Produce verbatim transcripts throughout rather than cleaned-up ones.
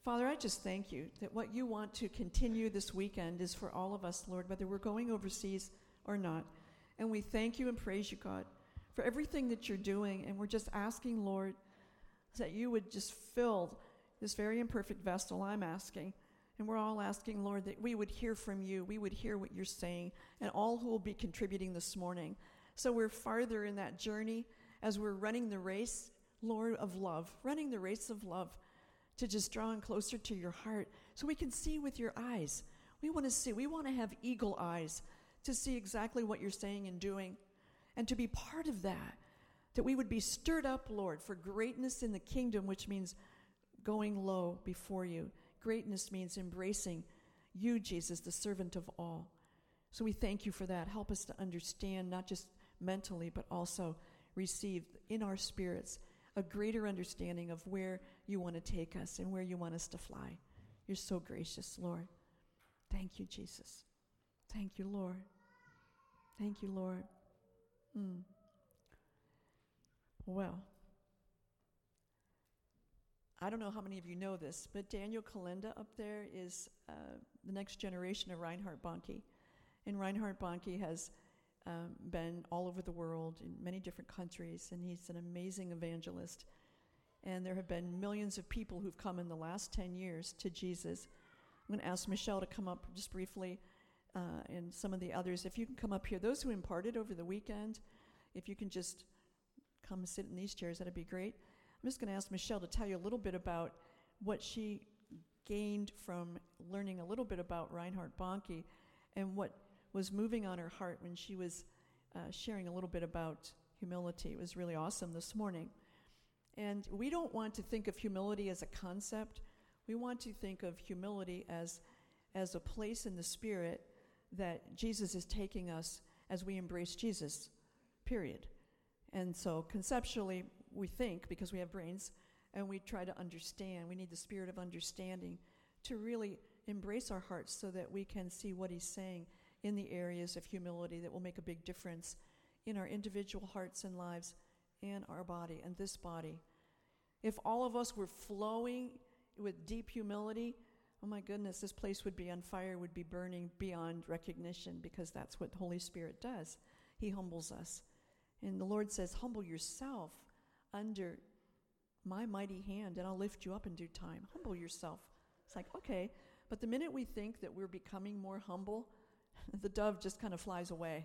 Father, I just thank you that what you want to continue this weekend is for all of us, Lord, whether we're going overseas or not. And we thank you and praise you, God, for everything that you're doing. And we're just asking, Lord, that you would just fill this very imperfect vessel. I'm asking. And we're all asking, Lord, that we would hear from you. We would hear what you're saying, and all who will be contributing this morning. So we're farther in that journey as we're running the race, Lord, of love, running the race of love, to just drawing closer to your heart so we can see with your eyes. We want to see. We want to have eagle eyes to see exactly what you're saying and doing, and to be part of that, that we would be stirred up, Lord, for greatness in the kingdom, which means going low before you. Greatness means embracing you, Jesus, the servant of all. So we thank you for that. Help us to understand, not just mentally, but also receive in our spirits a greater understanding of where you want to take us and where you want us to fly. You're so gracious, Lord. Thank you, Jesus. Thank you, Lord. Thank you, Lord. Mm. Well, I don't know how many of you know this, but Daniel Kalinda up there is uh, the next generation of Reinhard Bonnke. And Reinhard Bonnke has um, been all over the world in many different countries, and he's an amazing evangelist. And there have been millions of people who've come in the last ten years to Jesus. I'm going to ask Michelle to come up just briefly, uh, and some of the others. If you can come up here, those who imparted over the weekend, if you can just come sit in these chairs, that'd be great. I'm just going to ask Michelle to tell you a little bit about what she gained from learning a little bit about Reinhard Bonnke and what was moving on her heart when she was uh, sharing a little bit about humility. It was really awesome this morning. And we don't want to think of humility as a concept. We want to think of humility as, as a place in the Spirit that Jesus is taking us as we embrace Jesus, period. And so conceptually, we think, because we have brains, and we try to understand. We need the spirit of understanding to really embrace our hearts so that we can see what he's saying in the areas of humility that will make a big difference in our individual hearts and lives and our body and this body. If all of us were flowing with deep humility, oh my goodness, this place would be on fire, would be burning beyond recognition, because that's what the Holy Spirit does. He humbles us. And the Lord says, humble yourself under my mighty hand, and I'll lift you up in due time. Humble yourself. It's like, okay. But the minute we think that we're becoming more humble, the dove just kind of flies away.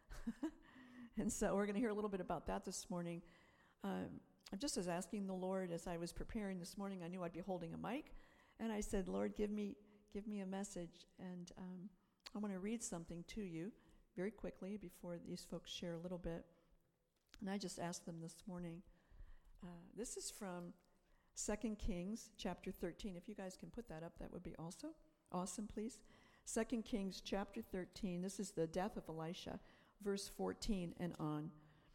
And so we're going to hear a little bit about that this morning. Um, I just was asking the Lord as I was preparing this morning. I knew I'd be holding a mic, and I said, Lord, give me give me a message, and um, I want to read something to you very quickly before these folks share a little bit. And I just asked them this morning. Uh, this is from Second Kings chapter thirteen. If you guys can put that up, that would be also awesome, please. Second Kings chapter thirteen. This is the death of Elisha, verse fourteen and on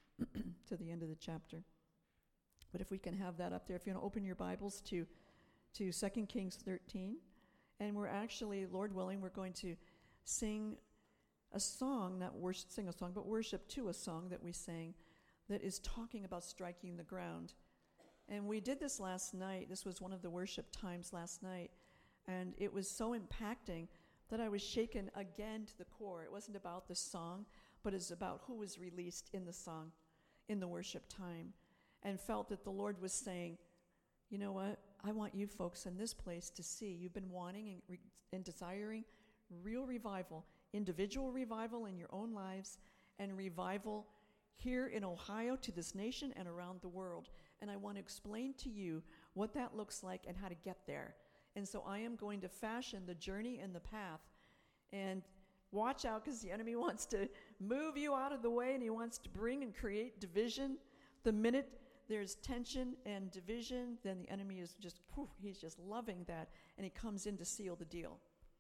to the end of the chapter. But if we can have that up there, if you want to open your Bibles to to Second Kings thirteen. And we're actually, Lord willing, we're going to sing a song, not worship, sing a song, but worship to a song that we sang that is talking about striking the ground. And we did this last night. This was one of the worship times last night. And it was so impacting that I was shaken again to the core. It wasn't about the song, but it's about who was released in the song, in the worship time, and felt that the Lord was saying, you know what? I want you folks in this place to see. You've been wanting and, re- and desiring real revival, individual revival in your own lives, and revival here in Ohio to this nation and around the world. And I want to explain to you what that looks like and how to get there. And so I am going to fashion the journey and the path. And watch out, because the enemy wants to move you out of the way, and he wants to bring and create division. The minute there's tension and division, then the enemy is just, whew, he's just loving that, and he comes in to seal the deal.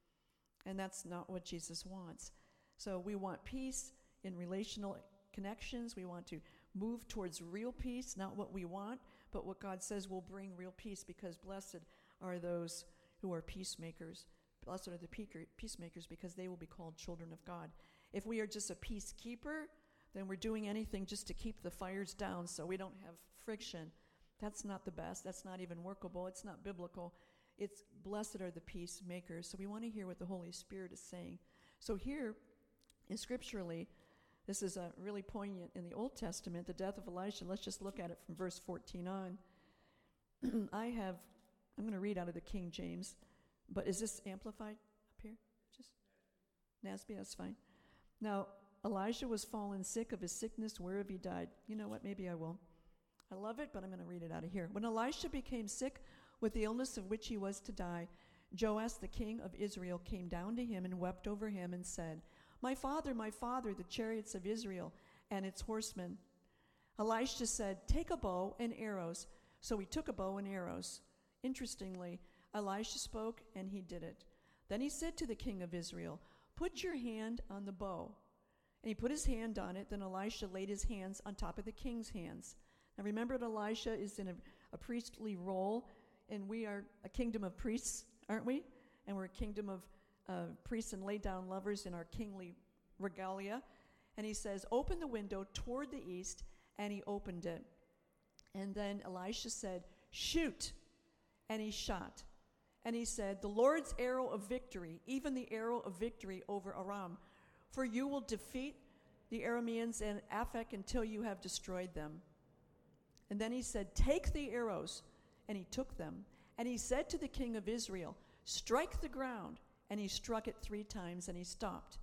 And that's not what Jesus wants. So we want peace in relational connections. We want to move towards real peace, not what we want, but what God says will bring real peace, because blessed are those who are peacemakers. Blessed are the peacemakers, because they will be called children of God. If we are just a peacekeeper, then we're doing anything just to keep the fires down so we don't have friction. That's not the best. That's not even workable. It's not biblical. it's blessed are the peacemakers. So we want to hear what the Holy Spirit is saying. So here, in scripturally, this is uh, really poignant in the Old Testament, the death of Elisha. Let's just look at it from verse fourteen on. I have, I'm going to read out of the King James, but is this amplified up here? Just N A S B, that's fine. Now, Elijah was fallen sick of his sickness, whereof he died. You know what? Maybe I will. I love it, but I'm going to read it out of here. When Elisha became sick with the illness of which he was to die, Joash, the king of Israel, came down to him and wept over him and said, "My father, my father, the chariots of Israel and its horsemen." Elisha said, "Take a bow and arrows." So he took a bow and arrows. Interestingly, Elisha spoke, and he did it. Then he said to the king of Israel, "Put your hand on the bow." And he put his hand on it. Then Elisha laid his hands on top of the king's hands. Now remember that Elisha is in a, a priestly role, and we are a kingdom of priests, aren't we? And we're a kingdom of uh, priests and laid-down lovers in our kingly regalia. And he says, "Open the window toward the east," and he opened it. And then Elisha said, "Shoot," and he shot. And he said, "The Lord's arrow of victory, even the arrow of victory over Aram, for you will defeat the Arameans and Aphek until you have destroyed them." And then he said, "Take the arrows," and he took them. And he said to the king of Israel, "Strike the ground," and he struck it three times, and he stopped.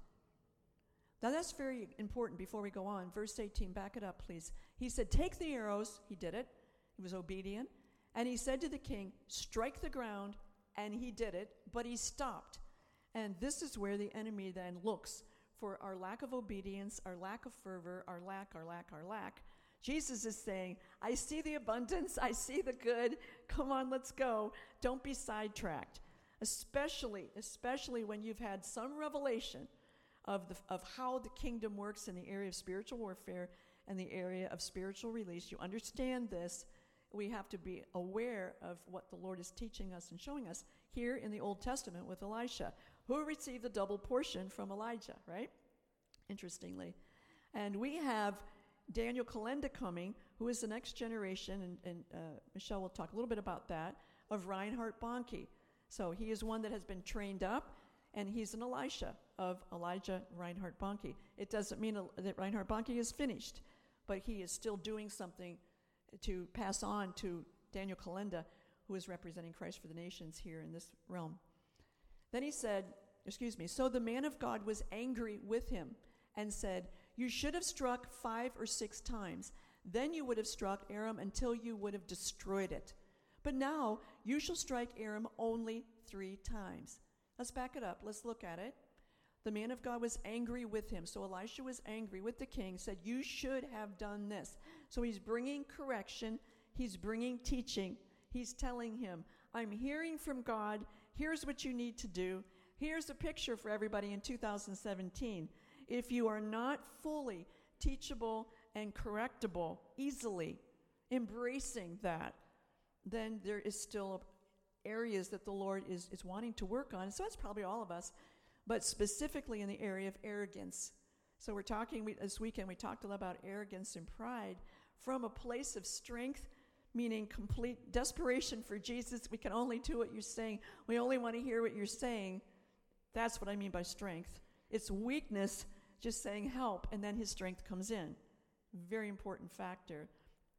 Now that's very important before we go on. Verse eighteen, back it up, please. He said, "Take the arrows." He did it. He was obedient. And he said to the king, "Strike the ground," and he did it, but he stopped. And this is where the enemy then looks for our lack of obedience, our lack of fervor, our lack, our lack, our lack. Jesus is saying, "I see the abundance, I see the good. Come on, let's go. Don't be sidetracked." Especially, especially when you've had some revelation of the of how the kingdom works in the area of spiritual warfare and the area of spiritual release. You understand this. We have to be aware of what the Lord is teaching us and showing us here in the Old Testament with Elisha, who received a double portion from Elijah, right? Interestingly. And we have Daniel Kolenda coming, who is the next generation, and, and uh, Michelle will talk a little bit about that, of Reinhard Bonnke. So he is one that has been trained up, and he's an Elisha of Elijah Reinhard Bonnke. It doesn't mean that Reinhard Bonnke is finished, but he is still doing something to pass on to Daniel Kolenda, who is representing Christ for the nations here in this realm. Then he said, excuse me, "So the man of God was angry with him and said, 'You should have struck five or six times. Then you would have struck Aram until you would have destroyed it. But now you shall strike Aram only three times.'" Let's back it up. Let's look at it. The man of God was angry with him. So Elisha was angry with the king, said, "You should have done this." So he's bringing correction. He's bringing teaching. He's telling him, "I'm hearing from God. Here's what you need to do. Here's a picture for everybody in two thousand seventeen. If you are not fully teachable and correctable, easily embracing that, then there is still areas that the Lord is, is wanting to work on." So that's probably all of us, but specifically in the area of arrogance. So we're talking, we, this weekend we talked a lot about arrogance and pride from a place of strength, meaning complete desperation for Jesus. We can only do what you're saying. We only want to hear what you're saying. That's what I mean by strength. It's weakness, just saying help, and then his strength comes in. Very important factor.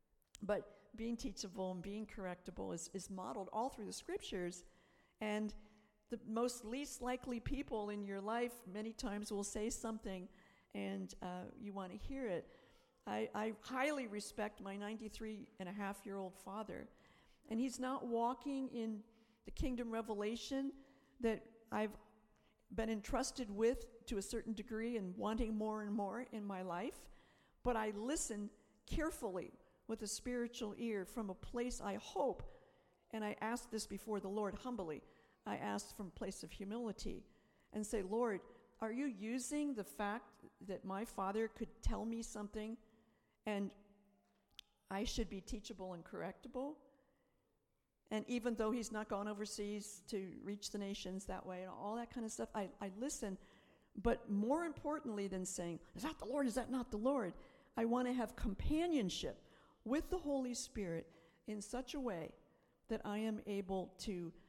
But being teachable and being correctable is, is modeled all through the scriptures. And the most least likely people in your life many times will say something and uh, you want to hear it. I, I highly respect my ninety-three and a half year old father. And he's not walking in the kingdom revelation that I've been entrusted with to a certain degree and wanting more and more in my life. But I listen carefully with a spiritual ear from a place, I hope, and I ask this before the Lord humbly. I ask from a place of humility and say, "Lord, are you using the fact that my father could tell me something and I should be teachable and correctable? And even though he's not gone overseas to reach the nations that way and all that kind of stuff, I, I listen. But more importantly than saying, 'Is that the Lord? Is that not the Lord?' I want to have companionship with the Holy Spirit in such a way that I am able to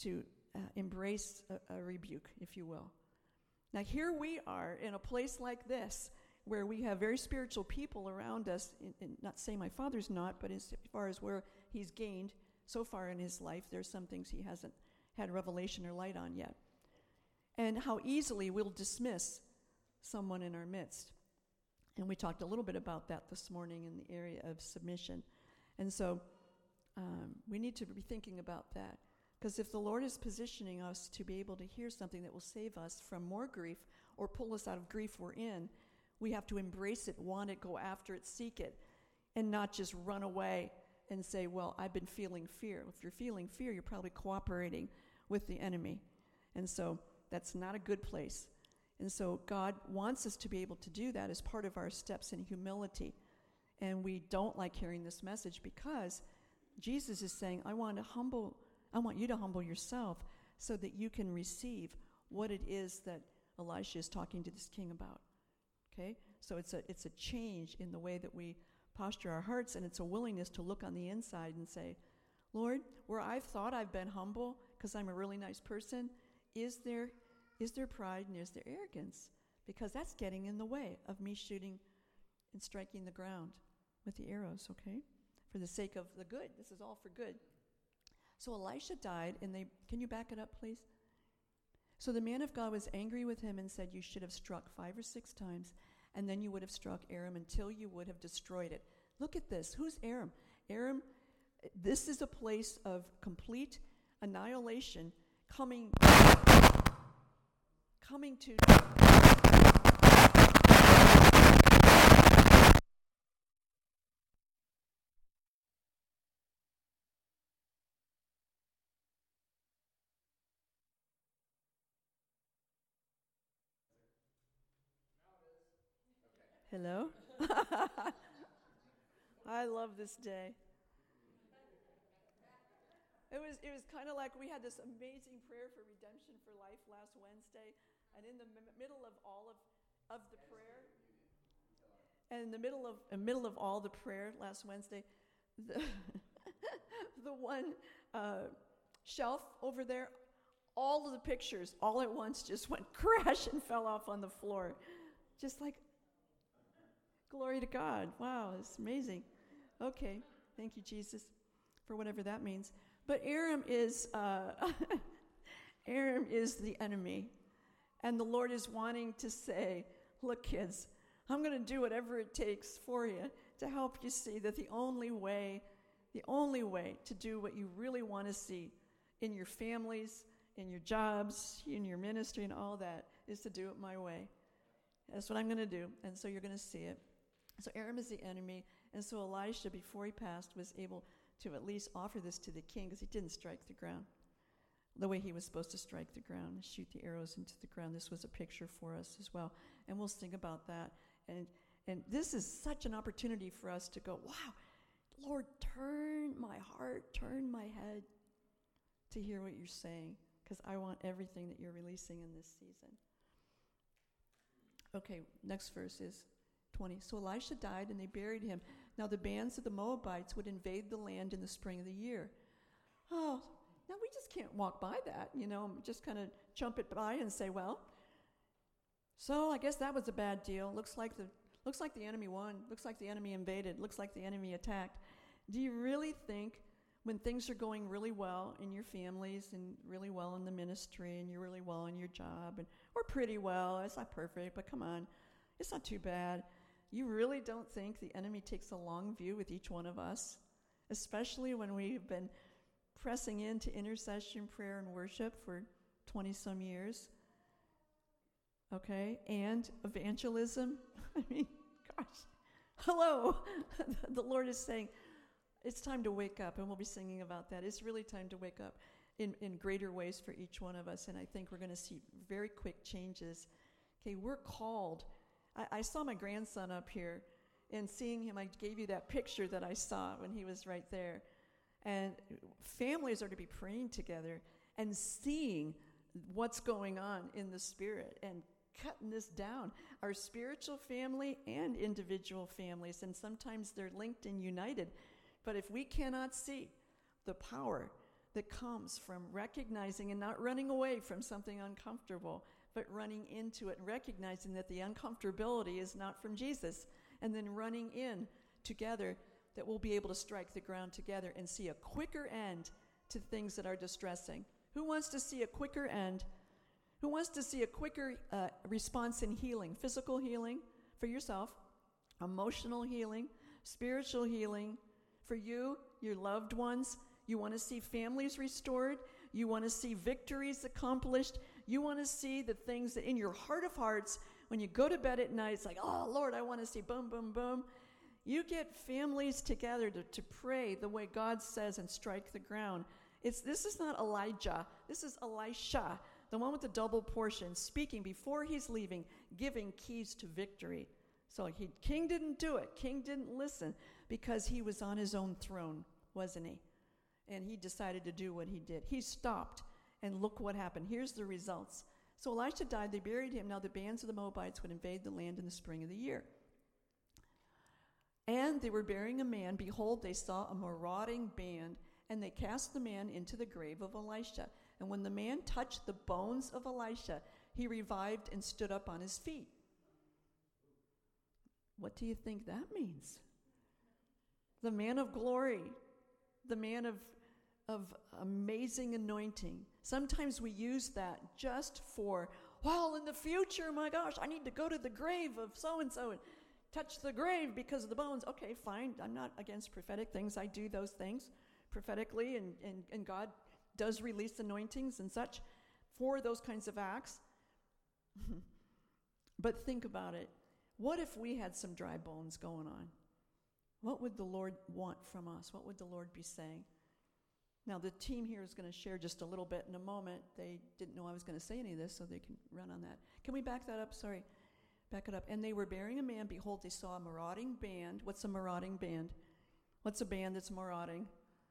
to uh, embrace a, a rebuke, if you will. Now here we are in a place like this, where we have very spiritual people around us, in, in, not saying my father's not, but as far as where he's gained so far in his life, there's some things he hasn't had revelation or light on yet. And how easily we'll dismiss someone in our midst. And we talked a little bit about that this morning in the area of submission. And so um, we need to be thinking about that. Because if the Lord is positioning us to be able to hear something that will save us from more grief or pull us out of grief we're in, we have to embrace it, want it, go after it, seek it, and not just run away and say, well, I've been feeling fear. If you're feeling fear, you're probably cooperating with the enemy. And so that's not a good place. And so God wants us to be able to do that as part of our steps in humility. And we don't like hearing this message because Jesus is saying, I want to humble, I want you to humble yourself so that you can receive what it is that Elisha is talking to this king about. Okay? So it's a it's a change in the way that we posture our hearts, and it's a willingness to look on the inside and say, Lord, where I've thought I've been humble because I'm a really nice person, is there is there pride and is there arrogance? Because that's getting in the way of me shooting and striking the ground with the arrows, okay? For the sake of the good. This is all for good. So Elisha died, and they, can you back it up, please? So the man of God was angry with him and said, you should have struck five or six times, and then you would have struck Aram until you would have destroyed it. Look at this. Who's Aram? Aram, this is a place of complete annihilation coming, coming to... Hello? I love this day. It was it was kind of like we had this amazing prayer for redemption for life last Wednesday, and in the m- middle of all of, of the prayer, and in the middle of in the middle of all the prayer last Wednesday, the the one uh, shelf over there, all of the pictures all at once just went crash and fell off on the floor, just like. Glory to God. Wow, it's amazing. Okay, thank you, Jesus, for whatever that means. But Aram is uh, Aram is the enemy. And the Lord is wanting to say, look, kids, I'm going to do whatever it takes for you to help you see that the only way, the only way to do what you really want to see in your families, in your jobs, in your ministry, and all that is to do it my way. That's what I'm going to do. And so you're going to see it. So Aram is the enemy, and so Elisha, before he passed, was able to at least offer this to the king because he didn't strike the ground the way he was supposed to strike the ground and shoot the arrows into the ground. This was a picture for us as well, and we'll think about that. And and this is such an opportunity for us to go, wow, Lord, turn my heart, turn my head to hear what you're saying, because I want everything that you're releasing in this season. Okay, next verse is twenty. So Elisha died, and they buried him. Now the bands of the Moabites would invade the land in the spring of the year. Oh, now we just can't walk by that, you know, just kind of jump it by and say, well, so I guess that was a bad deal. Looks like the looks like the enemy won. Looks like the enemy invaded. Looks like the enemy attacked. Do you really think when things are going really well in your families and really well in the ministry and you're really well in your job and or pretty well, it's not perfect, but come on, it's not too bad. You really don't think the enemy takes a long view with each one of us, especially when we've been pressing into intercession, prayer, and worship for twenty-some years, okay, and evangelism? I mean, gosh, hello. The Lord is saying, it's time to wake up, and we'll be singing about that. It's really time to wake up in, in greater ways for each one of us, and I think we're going to see very quick changes. Okay, we're called. I, I saw my grandson up here, and seeing him, I gave you that picture that I saw when he was right there. And families are to be praying together and seeing what's going on in the spirit and cutting this down. Our spiritual family and individual families, and sometimes they're linked and united. But if we cannot see the power that comes from recognizing and not running away from something uncomfortable, but running into it and recognizing that the uncomfortability is not from Jesus, and then running in together, that we'll be able to strike the ground together and see a quicker end to things that are distressing. Who wants to see a quicker end? Who wants to see a quicker uh, response in healing? Physical healing for yourself, emotional healing, spiritual healing for you, your loved ones. You want to see families restored. You want to see victories accomplished. You want to see the things that in your heart of hearts, when you go to bed at night, it's like, oh, Lord, I want to see boom, boom, boom. You get families together to, to pray the way God says and strike the ground. It's This is not Elijah. This is Elisha, the one with the double portion, speaking before he's leaving, giving keys to victory. So he, King didn't do it. King didn't listen because he was on his own throne, wasn't he? And he decided to do what he did. He stopped, and look what happened. Here's the results. So Elisha died. They buried him. Now the bands of the Moabites would invade the land in the spring of the year. And they were burying a man. Behold, they saw a marauding band, and they cast the man into the grave of Elisha. And when the man touched the bones of Elisha, he revived and stood up on his feet. What do you think that means? The man of glory, the man of, of amazing anointing. Sometimes we use that just for, well, in the future, my gosh, I need to go to the grave of so-and-so and touch the grave because of the bones. Okay, fine. I'm not against prophetic things. I do those things prophetically, and, and, and God does release anointings and such for those kinds of acts. But think about it. What if we had some dry bones going on? What would the Lord want from us? What would the Lord be saying? Now, the team here is going to share just a little bit in a moment. They didn't know I was going to say any of this, so they can run on that. Can we back that up? Sorry. Back it up. And they were burying a man. Behold, they saw a marauding band. What's a marauding band? What's a band that's marauding?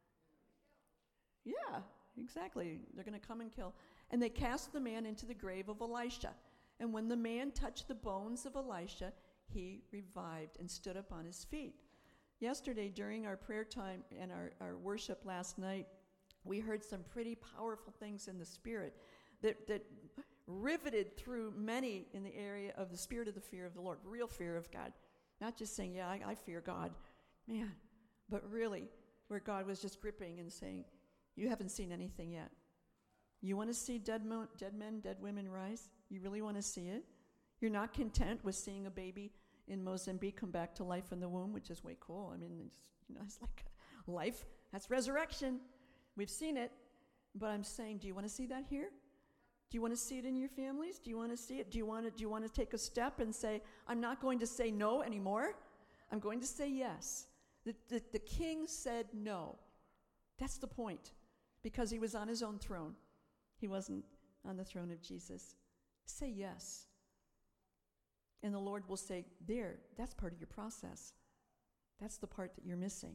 Yeah, exactly. They're going to come and kill. And they cast the man into the grave of Elisha. And when the man touched the bones of Elisha, he revived and stood up on his feet. Yesterday, during our prayer time and our, our worship last night, we heard some pretty powerful things in the Spirit that, that riveted through many in the area of the spirit of the fear of the Lord, real fear of God. Not just saying, yeah, I, I fear God, man, but really where God was just gripping and saying, you haven't seen anything yet. You want to see dead, mo- dead men, dead women rise? You really want to see it? You're not content with seeing a baby in Mozambique come back to life in the womb, which is way cool. I mean, it's, you know, it's like life. That's resurrection. We've seen it. But I'm saying, do you want to see that here? Do you want to see it in your families? Do you want to see it? Do you want to, do you want to take a step and say, I'm not going to say no anymore. I'm going to say yes. The, the, the king said no. That's the point. Because he was on his own throne. He wasn't on the throne of Jesus. Say yes. And the Lord will say, there, that's part of your process. That's the part that you're missing.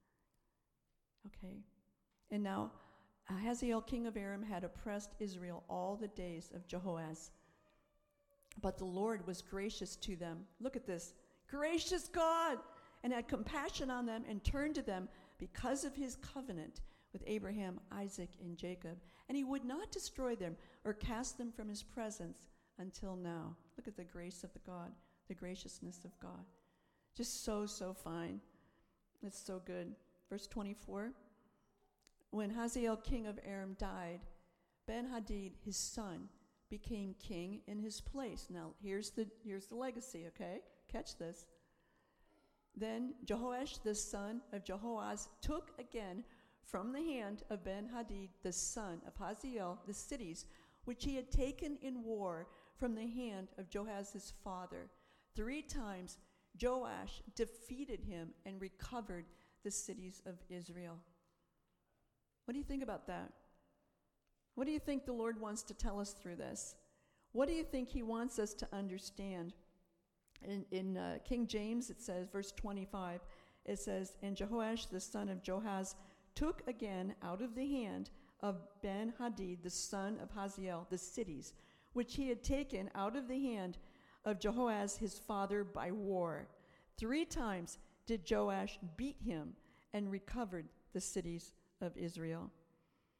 Okay. And now, Hazael, king of Aram, had oppressed Israel all the days of Jehoaz. But the Lord was gracious to them. Look at this. Gracious God! And had compassion on them and turned to them because of his covenant with Abraham, Isaac, and Jacob. And he would not destroy them or cast them from his presence until now. Look at the grace of the God, the graciousness of God. Just so, so fine. It's so good. Verse twenty-four. When Hazael, king of Aram, died, Ben-Hadad, his son, became king in his place. Now, here's the, here's the legacy, okay? Catch this. Then Jehoash, the son of Jehoaz, took again from the hand of Ben-Hadad, the son of Hazael, the cities which he had taken in war from the hand of Joahaz his father. Three times Joash defeated him and recovered the cities of Israel. What do you think about that? What do you think the Lord wants to tell us through this? What do you think he wants us to understand? In, in uh, King James, it says, verse twenty-five, it says, and Jehoash, the son of Joahaz, took again out of the hand of Ben-Hadad, the son of Hazael, the cities, which he had taken out of the hand of Jehoaz his father by war. Three times did Joash beat him and recovered the cities of Israel.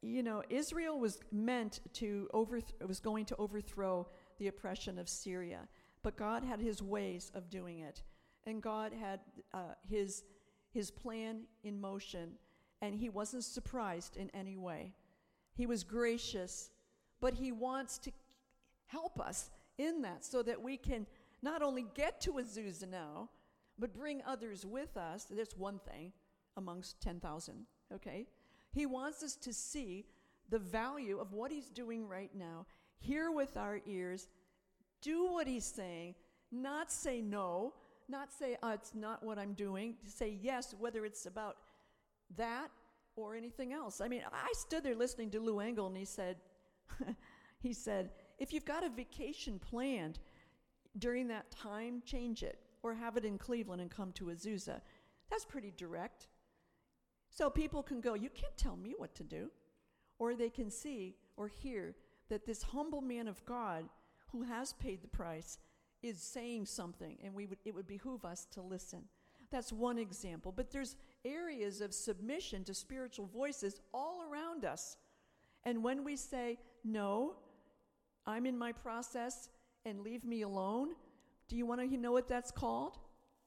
you know, Israel was meant to overth- was going to overthrow the oppression of Syria, but God had his ways of doing it, and God had uh, his his plan in motion, and he wasn't surprised in any way. He was gracious, but he wants to help us in that so that we can not only get to Azusa now, but bring others with us. That's one thing amongst ten thousand, okay? He wants us to see the value of what he's doing right now, hear with our ears, do what he's saying, not say no, not say, oh, it's not what I'm doing, say yes, whether it's about that or anything else. I mean, I stood there listening to Lou Engle, and he said, he said, if you've got a vacation planned during that time, change it, or have it in Cleveland and come to Azusa. That's pretty direct. So people can go, you can't tell me what to do. Or they can see or hear that this humble man of God who has paid the price is saying something, and we would, it would behoove us to listen. That's one example. But there's areas of submission to spiritual voices all around us. And when we say, no, I'm in my process and leave me alone, do you want to know what that's called?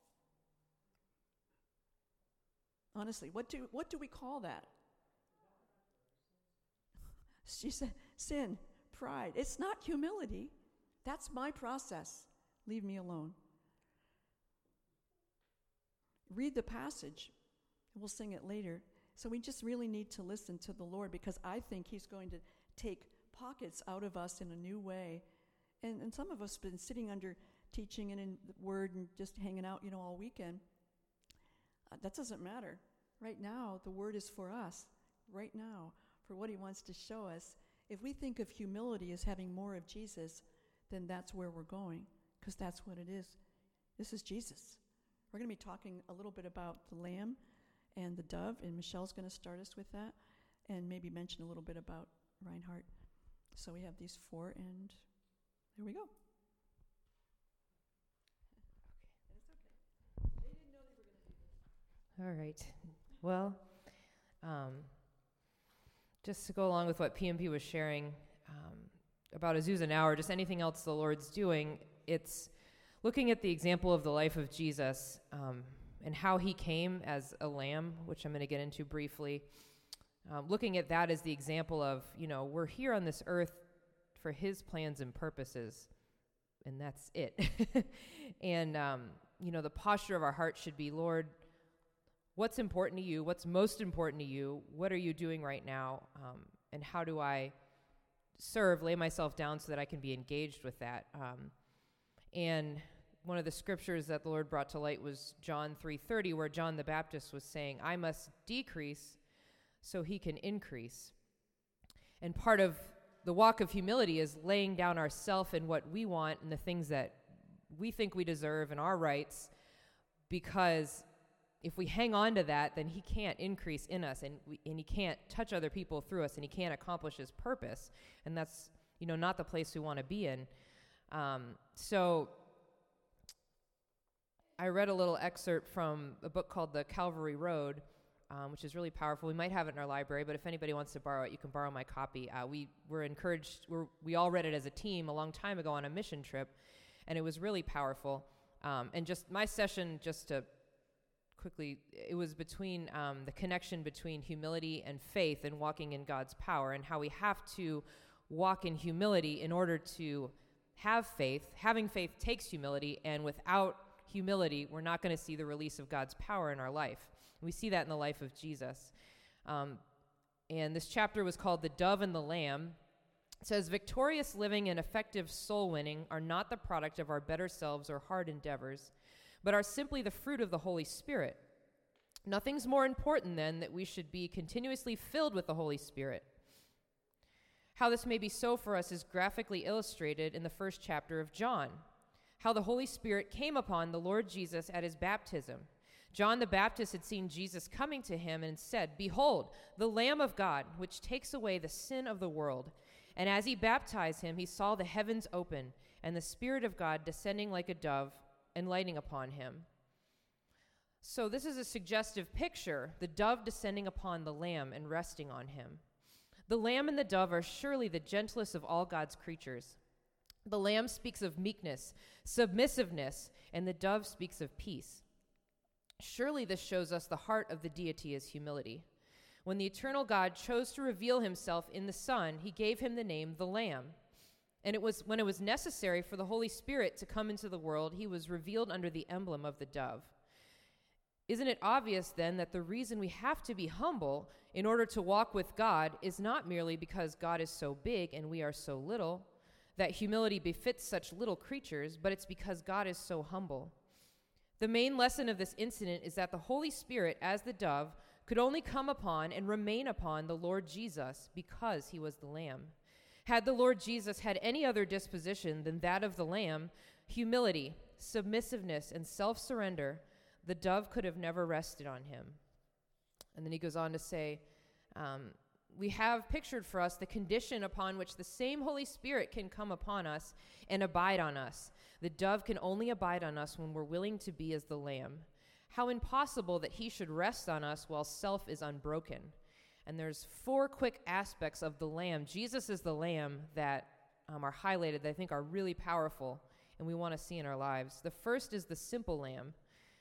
Honestly, what do what do we call that? She said, sin, pride. It's not humility. That's my process. Leave me alone. Read the passage. We'll sing it later. So we just really need to listen to the Lord, because I think he's going to take pockets out of us in a new way. And, and some of us have been sitting under teaching and in the Word and just hanging out, you know, all weekend. Uh, that doesn't matter. Right now, the Word is for us. Right now, for what he wants to show us. If we think of humility as having more of Jesus, then that's where we're going, because that's what it is. This is Jesus. We're going to be talking a little bit about the lamb and the dove, and Michelle's going to start us with that, and maybe mention a little bit about Reinhardt. So we have these four, and there we go. Okay. It's okay. They didn't know they were going to do this. All right. Well, um, just to go along with what P M P was sharing um, about Azusa Now, or just anything else the Lord's doing, it's looking at the example of the life of Jesus um, and how he came as a lamb, which I'm going to get into briefly. Um, looking at that as the example of, you know, we're here on this earth for his plans and purposes, and that's it. And, um, you know, the posture of our heart should be, Lord, what's important to you? What's most important to you? What are you doing right now? Um, and how do I serve, lay myself down so that I can be engaged with that? Um, and one of the scriptures that the Lord brought to light was John three thirty, where John the Baptist was saying, I must decrease so he can increase. And part of the walk of humility is laying down ourself and what we want and the things that we think we deserve and our rights, because if we hang on to that, then he can't increase in us, and we, and he can't touch other people through us, and he can't accomplish his purpose. And that's, you know, not the place we want to be in. Um, so I read a little excerpt from a book called The Calvary Road, um, which is really powerful. We might have it in our library, but if anybody wants to borrow it, you can borrow my copy. Uh, we were encouraged, we're, we all read it as a team a long time ago on a mission trip, and it was really powerful. Um, and just my session, just to quickly, it was between um, the connection between humility and faith and walking in God's power, and how we have to walk in humility in order to have faith. Having faith takes humility, and without humility, we're not going to see the release of God's power in our life. And we see that in the life of Jesus. Um, and this chapter was called The Dove and the Lamb. It says, victorious living and effective soul winning are not the product of our better selves or hard endeavors, but are simply the fruit of the Holy Spirit. Nothing's more important, then, that we should be continuously filled with the Holy Spirit. How this may be so for us is graphically illustrated in the first chapter of John. How the Holy Spirit came upon the Lord Jesus at his baptism. John the Baptist had seen Jesus coming to him and said, behold, the Lamb of God, which takes away the sin of the world. And as he baptized him, he saw the heavens open and the Spirit of God descending like a dove and lighting upon him. So this is a suggestive picture, the dove descending upon the lamb and resting on him. The lamb and the dove are surely the gentlest of all God's creatures. The lamb speaks of meekness, submissiveness, and the dove speaks of peace. Surely this shows us the heart of the deity is humility. When the eternal God chose to reveal himself in the Son, he gave him the name the Lamb. And it was when it was necessary for the Holy Spirit to come into the world, he was revealed under the emblem of the dove. Isn't it obvious then that the reason we have to be humble in order to walk with God is not merely because God is so big and we are so little, that humility befits such little creatures, but it's because God is so humble. The main lesson of this incident is that the Holy Spirit, as the dove, could only come upon and remain upon the Lord Jesus because he was the Lamb. Had the Lord Jesus had any other disposition than that of the Lamb, humility, submissiveness, and self-surrender, the dove could have never rested on him. And then he goes on to say, um, we have pictured for us the condition upon which the same Holy Spirit can come upon us and abide on us. The dove can only abide on us when we're willing to be as the Lamb. How impossible that he should rest on us while self is unbroken. And there's four quick aspects of the Lamb. Jesus is the Lamb that um, are highlighted that I think are really powerful and we want to see in our lives. The first is the simple Lamb.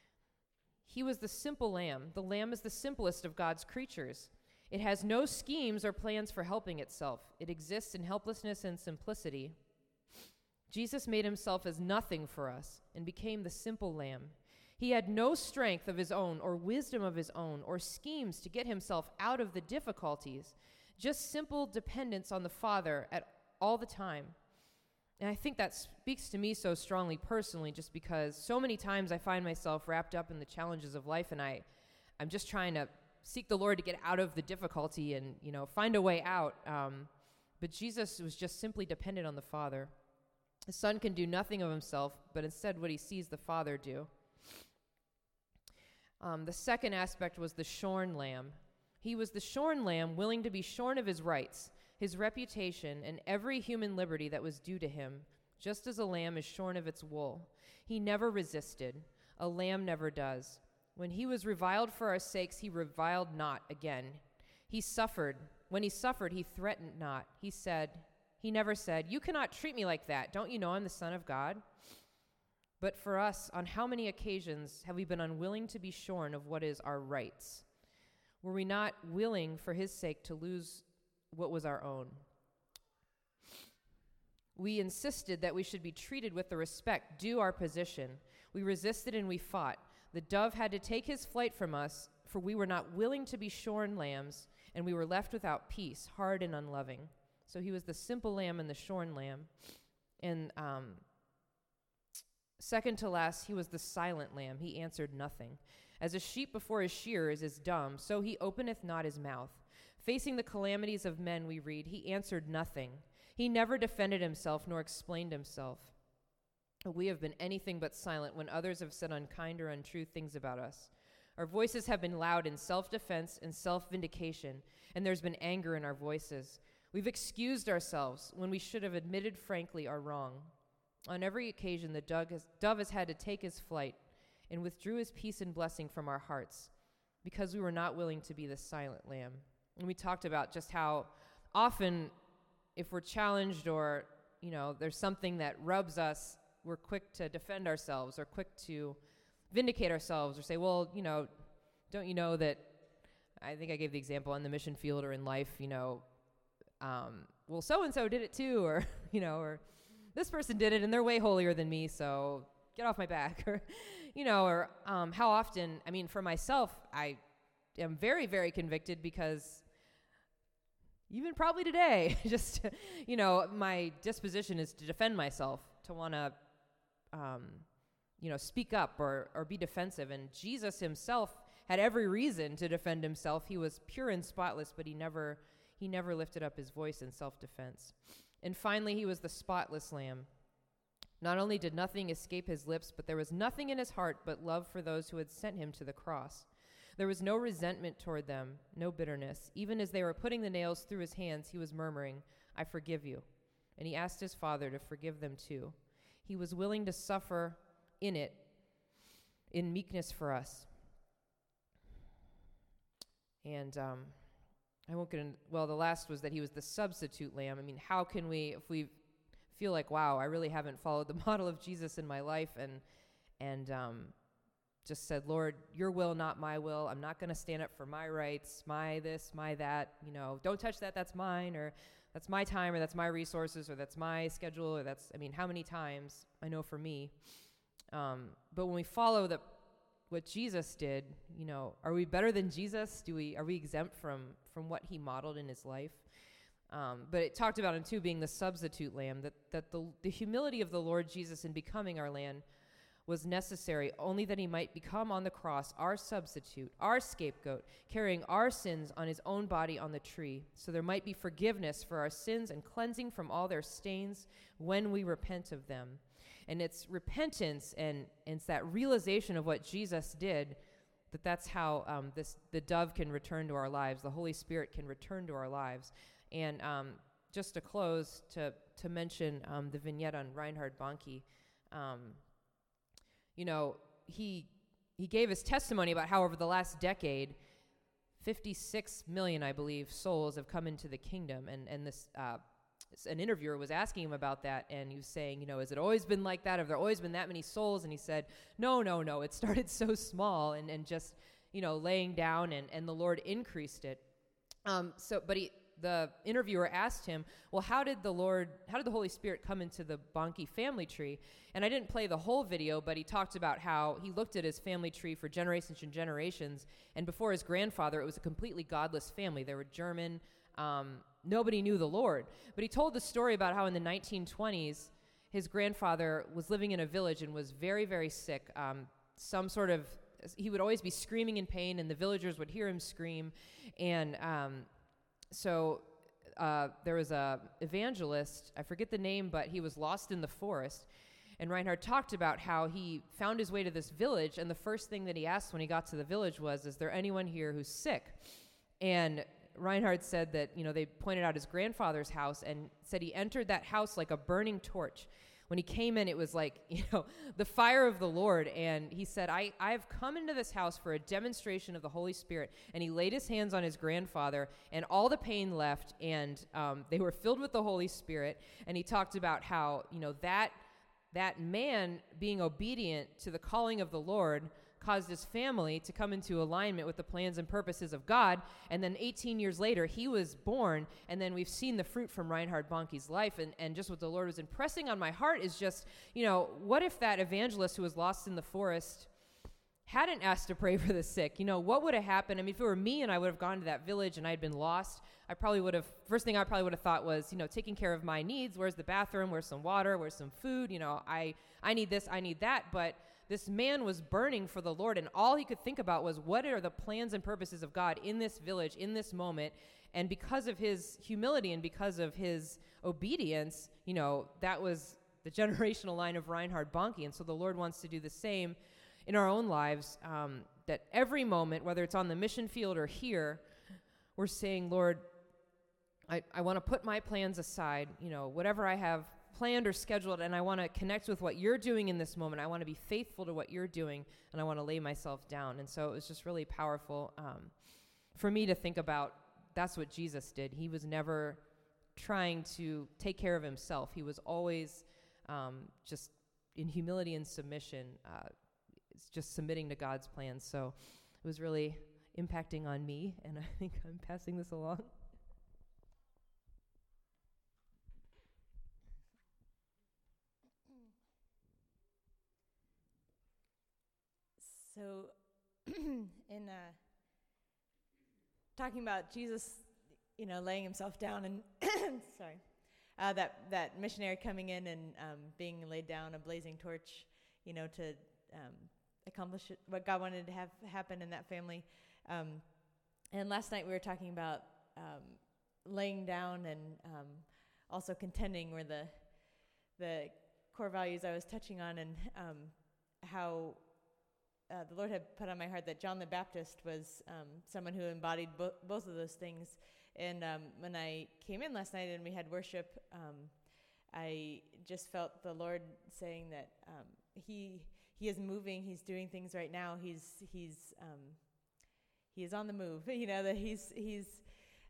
He was the simple Lamb. The Lamb is the simplest of God's creatures. It has no schemes or plans for helping itself. It exists in helplessness and simplicity. Jesus made himself as nothing for us and became the simple Lamb. He had no strength of his own or wisdom of his own or schemes to get himself out of the difficulties, just simple dependence on the Father at all the time. And I think that speaks to me so strongly personally, just because so many times I find myself wrapped up in the challenges of life, and I, I'm just trying to seek the Lord to get out of the difficulty and, you know, find a way out. Um, but Jesus was just simply dependent on the Father. The Son can do nothing of himself, but instead what he sees the Father do. Um, the second aspect was the shorn lamb. He was the shorn lamb, willing to be shorn of his rights, his reputation, and every human liberty that was due to him, just as a lamb is shorn of its wool. He never resisted. A lamb never does. When he was reviled for our sakes, he reviled not again. He suffered. When he suffered, he threatened not. He said, he never said, "You cannot treat me like that. Don't you know I'm the Son of God?" But for us, on how many occasions have we been unwilling to be shorn of what is our rights? Were we not willing for his sake to lose what was our own? We insisted that we should be treated with the respect due our position. We resisted and we fought. The dove had to take his flight from us, for we were not willing to be shorn lambs, and we were left without peace, hard and unloving. So he was the simple lamb and the shorn lamb. And um, second to last, he was the silent lamb. He answered nothing. As a sheep before his shearers is dumb, so he openeth not his mouth. Facing the calamities of men, we read, he answered nothing. He never defended himself nor explained himself. We have been anything but silent when others have said unkind or untrue things about us. Our voices have been loud in self-defense and self-vindication, and there's been anger in our voices. We've excused ourselves when we should have admitted frankly our wrong. On every occasion, the dove has, dove has had to take his flight and withdrew his peace and blessing from our hearts because we were not willing to be the silent lamb. And we talked about just how often if we're challenged or, you know, there's something that rubs us, we're quick to defend ourselves or quick to vindicate ourselves or say, well, you know, don't you know that, I think I gave the example in the mission field or in life, you know, um, well, so-and-so did it too, or, you know, or this person did it and they're way holier than me, so get off my back, or, you know, or um, how often, I mean, for myself, I am very, very convicted because even probably today, just, you know, my disposition is to defend myself, to want to, um, you know, speak up or, or be defensive. And Jesus himself had every reason to defend himself. He was pure and spotless, but he never, he never lifted up his voice in self-defense. And finally, he was the spotless lamb. Not only did nothing escape his lips, but there was nothing in his heart but love for those who had sent him to the cross. There was no resentment toward them, no bitterness. Even as they were putting the nails through his hands, he was murmuring, "I forgive you." And he asked his Father to forgive them too. He was willing to suffer in it, in meekness for us. And um, I won't get in, well, the last was that he was the substitute lamb. I mean, how can we, if we feel like, wow, I really haven't followed the model of Jesus in my life and, and um, just said, Lord, your will, not my will. I'm not going to stand up for my rights, my this, my that, you know, don't touch that, that's mine, or that's my time, or that's my resources, or that's my schedule, or that's, I mean, how many times, I know for me. Um, but when we follow the what Jesus did, you know, are we better than Jesus? Do we, are we exempt from, from what he modeled in his life? Um, but it talked about him too being the substitute lamb, that, that the, the humility of the Lord Jesus in becoming our lamb was necessary only that he might become on the cross our substitute, our scapegoat, carrying our sins on his own body on the tree, so there might be forgiveness for our sins and cleansing from all their stains when we repent of them. And it's repentance and, and it's that realization of what Jesus did, that that's how um, this the dove can return to our lives, the Holy Spirit can return to our lives. And um, just to close, to, to mention um, the vignette on Reinhard Bonnke, um, you know, he he gave his testimony about how over the last decade, fifty-six million, I believe, souls have come into the kingdom. And, and this uh, an interviewer was asking him about that, and he was saying, you know, has it always been like that? Have there always been that many souls? And he said, no, no, no. It started so small and, and just, you know, laying down, and, and the Lord increased it. Um, so, but he... The interviewer asked him, well, how did the Lord, how did the Holy Spirit come into the Bonnke family tree? And I didn't play the whole video, but he talked about how he looked at his family tree for generations and generations, and before his grandfather, it was a completely godless family. They were German. Um, nobody knew the Lord. But he told the story about how in the nineteen twenties, his grandfather was living in a village and was very, very sick. Um, some sort of, he would always be screaming in pain, and the villagers would hear him scream, and um, So uh, there was a evangelist, I forget the name, but he was lost in the forest. And Reinhard talked about how he found his way to this village, and the first thing that he asked when he got to the village was, is there anyone here who's sick? And Reinhard said that, you know, they pointed out his grandfather's house and said he entered that house like a burning torch. When he came in, it was like, you know, the fire of the Lord. And he said, I, I've come into this house for a demonstration of the Holy Spirit. And he laid his hands on his grandfather, and all the pain left, and um, they were filled with the Holy Spirit. And he talked about how, you know, that that man being obedient to the calling of the Lord caused his family to come into alignment with the plans and purposes of God. And then eighteen years later, he was born, and then we've seen the fruit from Reinhard Bonnke's life. And, and just what the Lord was impressing on my heart is just, you know, what if that evangelist who was lost in the forest hadn't asked to pray for the sick? You know, what would have happened? I mean, if it were me and I would have gone to that village and I'd been lost, I probably would have, first thing I probably would have thought was, you know, taking care of my needs. Where's the bathroom? Where's some water? Where's some food? You know, I, I need this, I need that. But this man was burning for the Lord, and all he could think about was, what are the plans and purposes of God in this village, in this moment? And because of his humility and because of his obedience, you know, that was the generational line of Reinhard Bonnke. And so the Lord wants to do the same in our own lives, um, that every moment, whether it's on the mission field or here, we're saying, Lord, I, I want to put my plans aside, you know, whatever I have planned or scheduled, and I want to connect with what you're doing in this moment. I want to be faithful to what you're doing, and I want to lay myself down. And so it was just really powerful um, for me to think about. That's what Jesus did. He was never trying to take care of himself. He was always um, just in humility and submission, uh, it's just submitting to God's plans. So it was really impacting on me, and I think I'm passing this along. So, in uh, talking about Jesus, you know, laying himself down, and sorry, uh, that that missionary coming in and um, being laid down a blazing torch, you know, to um, accomplish it, what God wanted to have happen in that family. Um, and last night we were talking about um, laying down and um, also contending were the the core values I was touching on, and um, how. Uh, the Lord had put on my heart that John the Baptist was um, someone who embodied bo- both of those things. And um, when I came in last night and we had worship, um, I just felt the Lord saying that um, he he is moving. He's doing things right now. He's he's um, he is on the move. You know that he's he's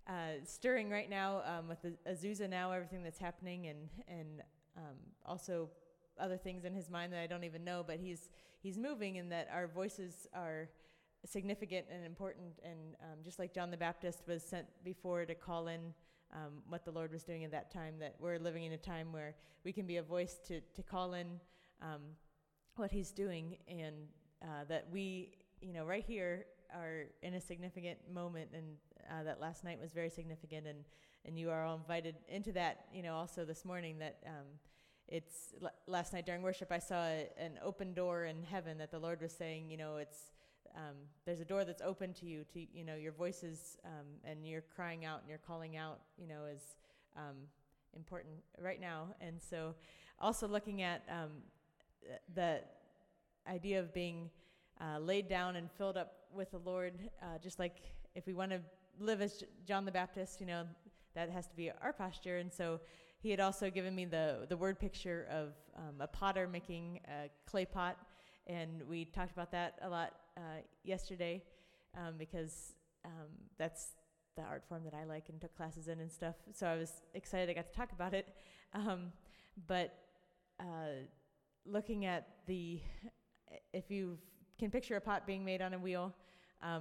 uh, stirring right now um, with the Azusa now, everything that's happening, and and um, also other things in his mind that I don't even know. But he's he's moving, and that our voices are significant and important. And um, just like John the Baptist was sent before to call in um, what the Lord was doing at that time, that we're living in a time where we can be a voice to to call in um, what He's doing, and uh, that we, you know, right here are in a significant moment, and uh, that last night was very significant, and and you are all invited into that, you know, also this morning. That um, it's l- last night during worship, I saw a, an open door in heaven, that the Lord was saying, you know, it's um, there's a door that's open to you, to, you know, your voices, um, and you're crying out and you're calling out, you know, is um, important right now. And so also looking at um, th- the idea of being uh, laid down and filled up with the Lord, uh, just like if we want to live as J- John the Baptist, you know, that has to be our posture. And so he had also given me the the word picture of um, a potter making a clay pot, and we talked about that a lot uh, yesterday, um, because um, that's the art form that I like and took classes in and stuff. So I was excited I got to talk about it. Um, but uh, looking at the, if you can picture a pot being made on a wheel, um,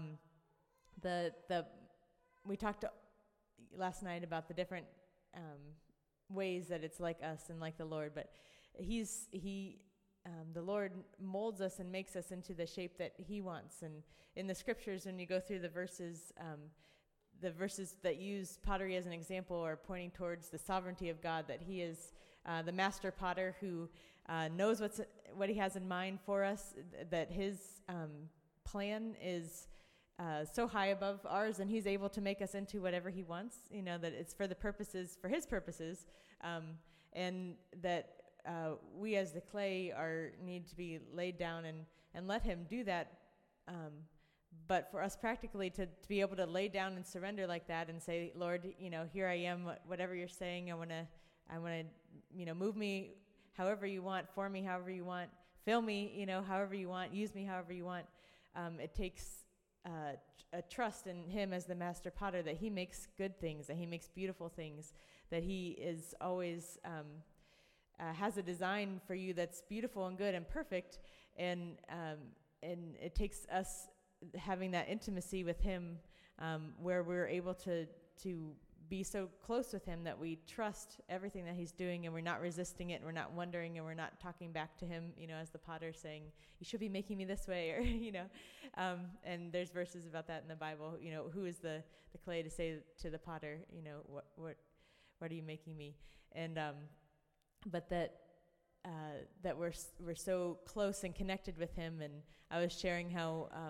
the the we talked last night about the different um, ways that it's like us and like the Lord, but he's he um, the Lord molds us and makes us into the shape that He wants. And in the scriptures, when you go through the verses, um, the verses that use pottery as an example are pointing towards the sovereignty of God, that He is uh, the master potter who uh, knows what's what He has in mind for us, th- that His um, plan is Uh, so high above ours, and He's able to make us into whatever He wants, you know, that it's for the purposes, for His purposes, um, and that uh, we as the clay are need to be laid down and, and let Him do that. Um, but for us practically to, to be able to lay down and surrender like that and say, Lord, you know, here I am, wh- whatever you're saying, I want to, I want to, you know, move me however you want, form me however you want, fill me, you know, however you want, use me however you want. Um, it takes Uh, a trust in Him as the master potter, that He makes good things, that He makes beautiful things, that He is always um, uh, has a design for you that's beautiful and good and perfect, and um, and it takes us having that intimacy with Him, um, where we're able to to be so close with Him that we trust everything that He's doing, and we're not resisting it, and we're not wondering, and we're not talking back to Him, you know, as the potter saying, you should be making me this way, or, you know, um, and there's verses about that in the Bible, you know, who is the, the clay to say to the potter, you know, what, what, what are you making me? And, um, but that, uh, that we're, s- we're so close and connected with Him. And I was sharing how, um,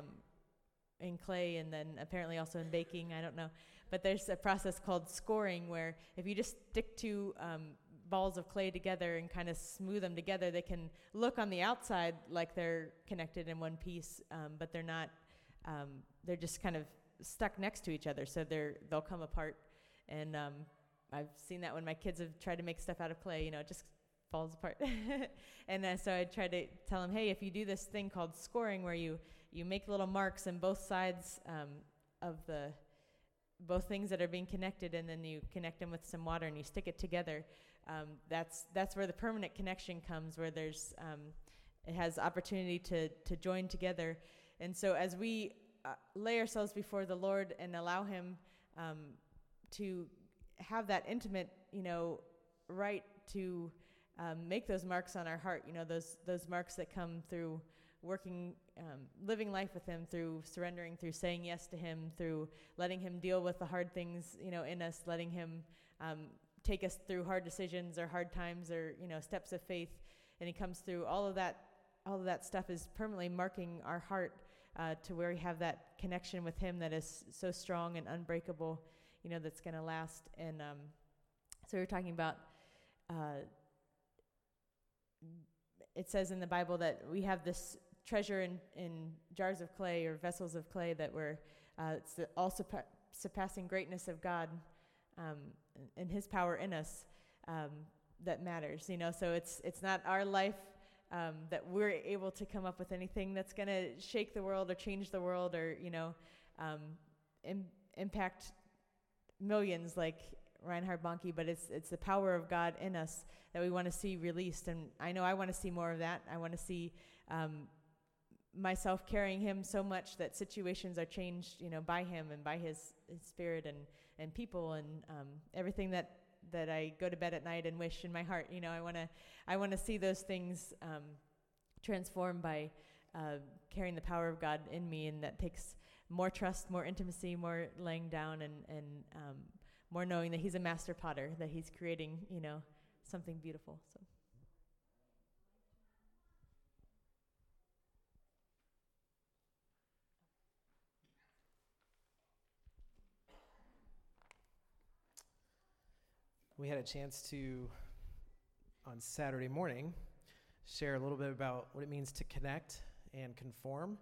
in clay, and then apparently also in baking, I don't know, but there's a process called scoring, where if you just stick two um, balls of clay together and kind of smooth them together, they can look on the outside like they're connected in one piece, um, but they're not. Um, they're just kind of stuck next to each other, so they're they'll come apart. And um, I've seen that when my kids have tried to make stuff out of clay, you know, it just falls apart. And uh, so I try to tell them, hey, if you do this thing called scoring, where you you make little marks on both sides um, of the both things that are being connected, and then you connect them with some water and you stick it together. Um, that's that's where the permanent connection comes, where there's um, it has opportunity to to join together. And so as we uh, lay ourselves before the Lord and allow Him um, to have that intimate, you know, right to um, make those marks on our heart, you know, those those marks that come through working, um, living life with Him, through surrendering, through saying yes to Him, through letting Him deal with the hard things, you know, in us, letting Him um, take us through hard decisions or hard times, or, you know, steps of faith. And He comes through all of that. All of that stuff is permanently marking our heart uh, to where we have that connection with Him that is so strong and unbreakable, you know, that's going to last. And um, so we were talking about. Uh, it says in the Bible that we have this treasure in, in jars of clay, or vessels of clay, that we're, uh, it's the all surpa- surpassing greatness of God um, and His power in us um, that matters, you know. So it's it's not our life um, that we're able to come up with anything that's going to shake the world or change the world, or, you know, um, im- impact millions like Reinhard Bonnke, but it's it's the power of God in us that we want to see released. And I know I want to see more of that. I want to see um, myself carrying him so much that situations are changed, you know, by him and by his, his spirit and, and people and um, everything that, that I go to bed at night and wish in my heart. You know, I want to I want to see those things um, transformed by uh, carrying the power of God in me, and that takes more trust, more intimacy, more laying down, and, and um, more knowing that he's a master potter, that he's creating, you know, something beautiful. So. We had a chance to, on Saturday morning, share a little bit about what it means to connect and conform.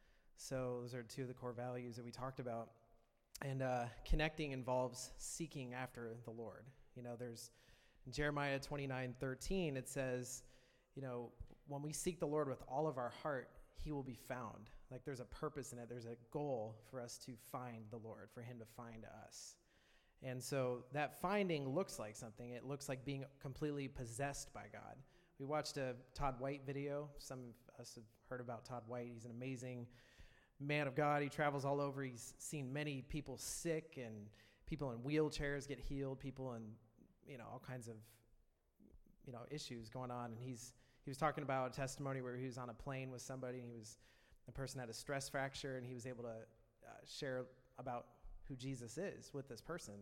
So those are two of the core values that we talked about. And uh, connecting involves seeking after the Lord. You know, there's in Jeremiah twenty-nine thirteen, it says, you know, when we seek the Lord with all of our heart, he will be found. Like there's a purpose in it. There's a goal for us to find the Lord, for him to find us. And so that finding looks like something. It looks like being completely possessed by God. We watched a Todd White video. Some of us have heard about Todd White. He's an amazing man of God. He travels all over. He's seen many people sick and people in wheelchairs get healed, people in, you know, all kinds of, you know, issues going on. And he's he was talking about a testimony where he was on a plane with somebody, and he was the person had a stress fracture, and he was able to uh, share about who Jesus is with this person.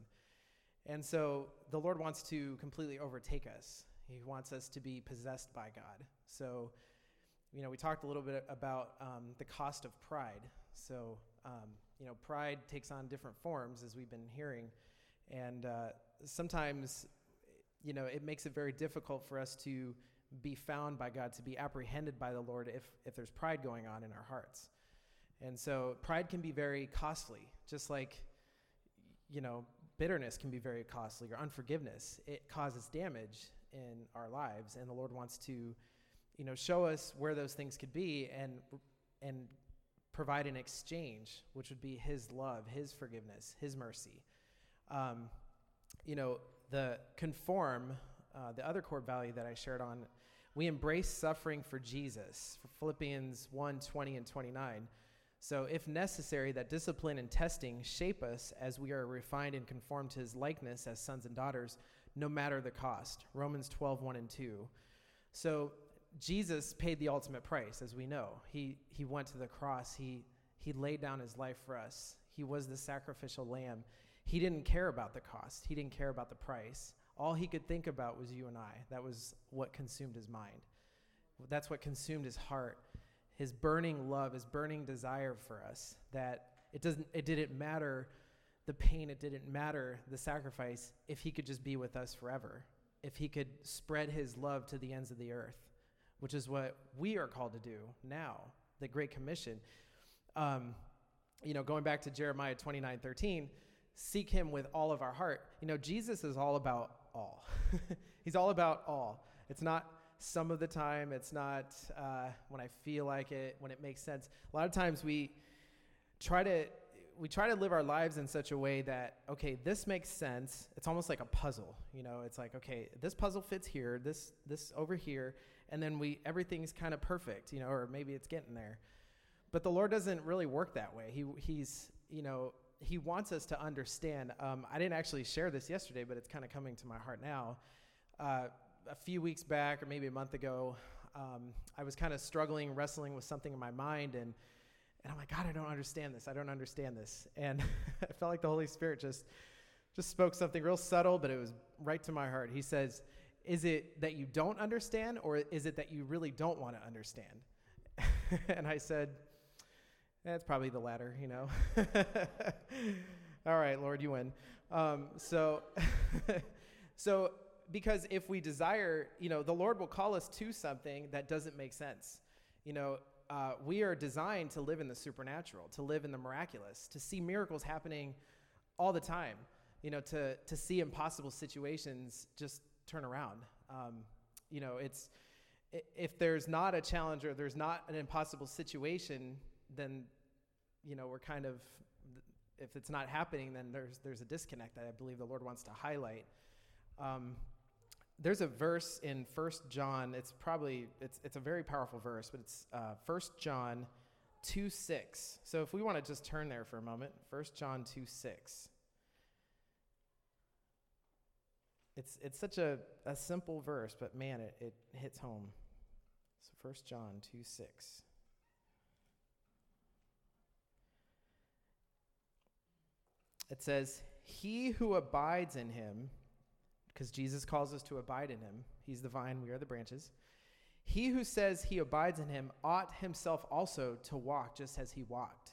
And so the Lord wants to completely overtake us. He wants us to be possessed by God. So, you know, we talked a little bit about um, the cost of pride. So, um, you know, pride takes on different forms, as we've been hearing. And uh, sometimes, you know, it makes it very difficult for us to be found by God, to be apprehended by the Lord if, if there's pride going on in our hearts. And so pride can be very costly, just like, you know, bitterness can be very costly, or unforgiveness. It causes damage in our lives, and the Lord wants to, you know, show us where those things could be and and provide an exchange, which would be his love, his forgiveness, his mercy. Um, you know, the conform, uh, the other core value that I shared on, we embrace suffering for Jesus, for Philippians one twenty and twenty-nine. So if necessary, that discipline and testing shape us as we are refined and conformed to his likeness as sons and daughters, no matter the cost. Romans twelve one and two. So Jesus paid the ultimate price, as we know. He he went to the cross. He he laid down his life for us. He was the sacrificial lamb. He didn't care about the cost. He didn't care about the price. All he could think about was you and I. That was what consumed his mind. That's what consumed his heart. His burning love, his burning desire for us, that it doesn't, it didn't matter the pain, it didn't matter the sacrifice, if he could just be with us forever, if he could spread his love to the ends of the earth, which is what we are called to do now, the Great Commission. Um, you know, going back to Jeremiah twenty-nine thirteen, seek him with all of our heart. You know, Jesus is all about all. He's all about all. It's not some of the time, it's not uh, when I feel like it, when it makes sense. A lot of times we try to we try to live our lives in such a way that, okay, this makes sense. It's almost like a puzzle, you know. It's like, okay, this puzzle fits here, this this over here, and then we everything's kind of perfect, you know, or maybe it's getting there. But the Lord doesn't really work that way. He he's you know he wants us to understand. Um, I didn't actually share this yesterday, but it's kind of coming to my heart now. Uh, a few weeks back, or maybe a month ago, um, I was kind of struggling, wrestling with something in my mind, and and I'm like, God, I don't understand this. I don't understand this. And I felt like the Holy Spirit just just spoke something real subtle, but it was right to my heart. He says, is it that you don't understand, or is it that you really don't want to understand? And I said, that's probably the latter, you know. All right, Lord, you win. Um, so, so. Because if we desire, you know, the Lord will call us to something that doesn't make sense. You know, uh, we are designed to live in the supernatural, to live in the miraculous, to see miracles happening all the time, you know, to to see impossible situations just turn around. Um, you know, it's if there's not a challenge or there's not an impossible situation, then, you know, we're kind of, if it's not happening, then there's there's a disconnect that I believe the Lord wants to highlight. Um, there's a verse in First John. It's probably it's it's a very powerful verse, but it's uh, First John two six. So if we want to just turn there for a moment, First John two six. It's it's such a, a simple verse, but man, it, it hits home. So First John two six. It says, he who abides in him, because Jesus calls us to abide in him. He's the vine, we are the branches. He who says he abides in him ought himself also to walk just as he walked.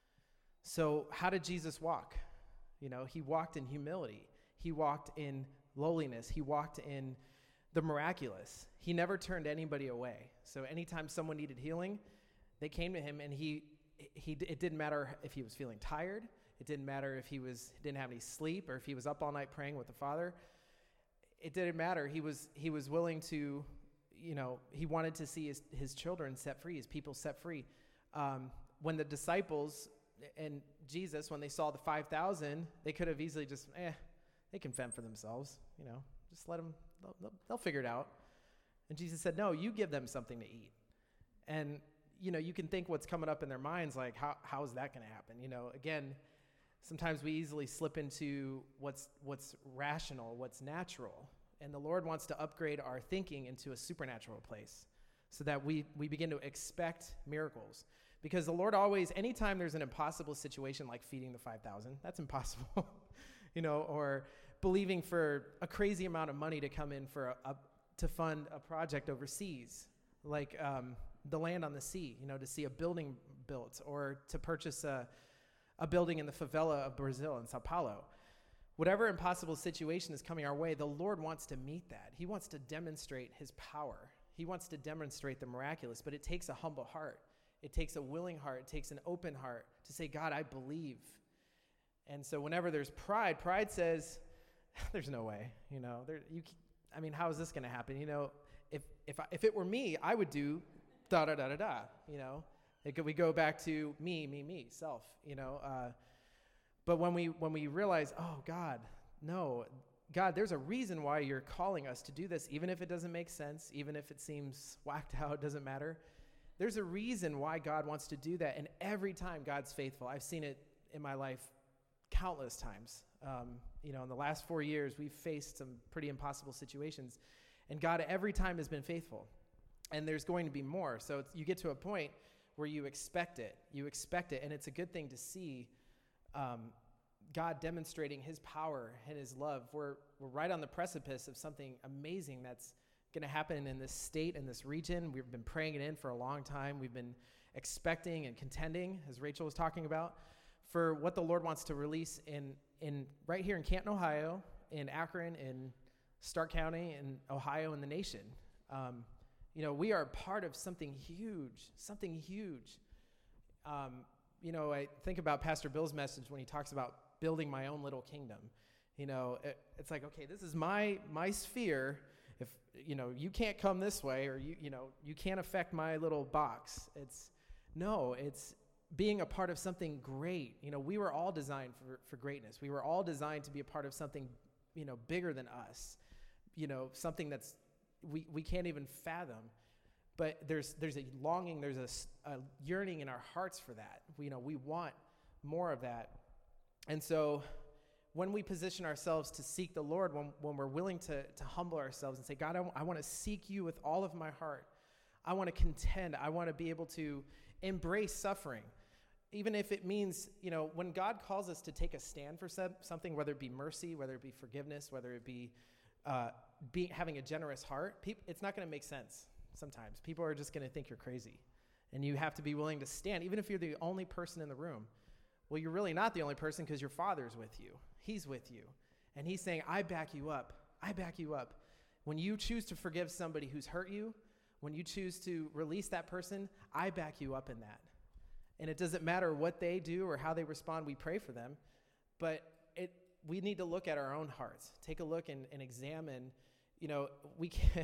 So how did Jesus walk? You know, he walked in humility. He walked in lowliness. He walked in the miraculous. He never turned anybody away. So anytime someone needed healing, they came to him, and he, he it didn't matter if he was feeling tired. It didn't matter if he was didn't have any sleep or if he was up all night praying with the Father. It didn't matter. He was he was willing to, you know, he wanted to see his, his children set free, his people set free. Um, when the disciples and Jesus, when they saw the five thousand, they could have easily just, eh, they can fend for themselves, you know, just let them, they'll, they'll, they'll figure it out. And Jesus said, no, you give them something to eat. And, you know, you can think what's coming up in their minds, like, how how is that going to happen? You know, again, sometimes we easily slip into what's what's rational, what's natural. And the Lord wants to upgrade our thinking into a supernatural place so that we, we begin to expect miracles. Because the Lord always, anytime there's an impossible situation like feeding the five thousand, that's impossible, you know, or believing for a crazy amount of money to come in for a, a to fund a project overseas, like um, the land on the sea, you know, to see a building built, or to purchase a a building in the favela of Brazil in Sao Paulo. Whatever impossible situation is coming our way, the Lord wants to meet that. He wants to demonstrate his power. He wants to demonstrate the miraculous, but it takes a humble heart. It takes a willing heart. It takes an open heart to say, God, I believe. And so whenever there's pride, pride says, there's no way, you know, there, you, I mean, how is this going to happen? You know, if, if, I, if it were me, I would do da, da, da, da, da, you know. It, we go back to me, me, me, self, you know. Uh, but when we when we realize, oh, God, no, God, there's a reason why you're calling us to do this, even if it doesn't make sense, even if it seems whacked out, it doesn't matter. There's a reason why God wants to do that, and every time God's faithful. I've seen it in my life countless times. Um, you know, in the last four years, we've faced some pretty impossible situations, and God every time has been faithful, and there's going to be more. So it's, you get to a point where you expect it, you expect it, and it's a good thing to see um, God demonstrating his power and his love. We're, we're right on the precipice of something amazing that's going to happen in this state, in this region. We've been praying it in for a long time. We've been expecting and contending, as Rachel was talking about, for what the Lord wants to release in, in right here in Canton, Ohio, in Akron, in Stark County, in Ohio, and the nation. Um, You know, we are part of something huge, something huge. Um, you know, I think about Pastor Bill's message when he talks about building my own little kingdom. You know, it, it's like, okay, this is my my sphere. If, you know, you can't come this way, or, you you know, you can't affect my little box. It's, no, it's being a part of something great. You know, we were all designed for, for greatness. We were all designed to be a part of something, you know, bigger than us. You know, something that's, we, we can't even fathom. But there's there's a longing, there's a, a yearning in our hearts for that. We, you know, we want more of that. And so when we position ourselves to seek the Lord, when, when we're willing to, to humble ourselves and say, God, I, w- I want to seek you with all of my heart. I want to contend. I want to be able to embrace suffering. Even if it means, you know, when God calls us to take a stand for some, something, whether it be mercy, whether it be forgiveness, whether it be, uh, be having a generous heart, peop- it's not going to make sense sometimes. People are just going to think you're crazy. And you have to be willing to stand, even if you're the only person in the room. Well, you're really not the only person because your Father's with you. He's with you. And he's saying, I back you up. I back you up. When you choose to forgive somebody who's hurt you, when you choose to release that person, I back you up in that. And it doesn't matter what they do or how they respond. We pray for them. But it, we need to look at our own hearts. Take a look and, and examine. You know, we can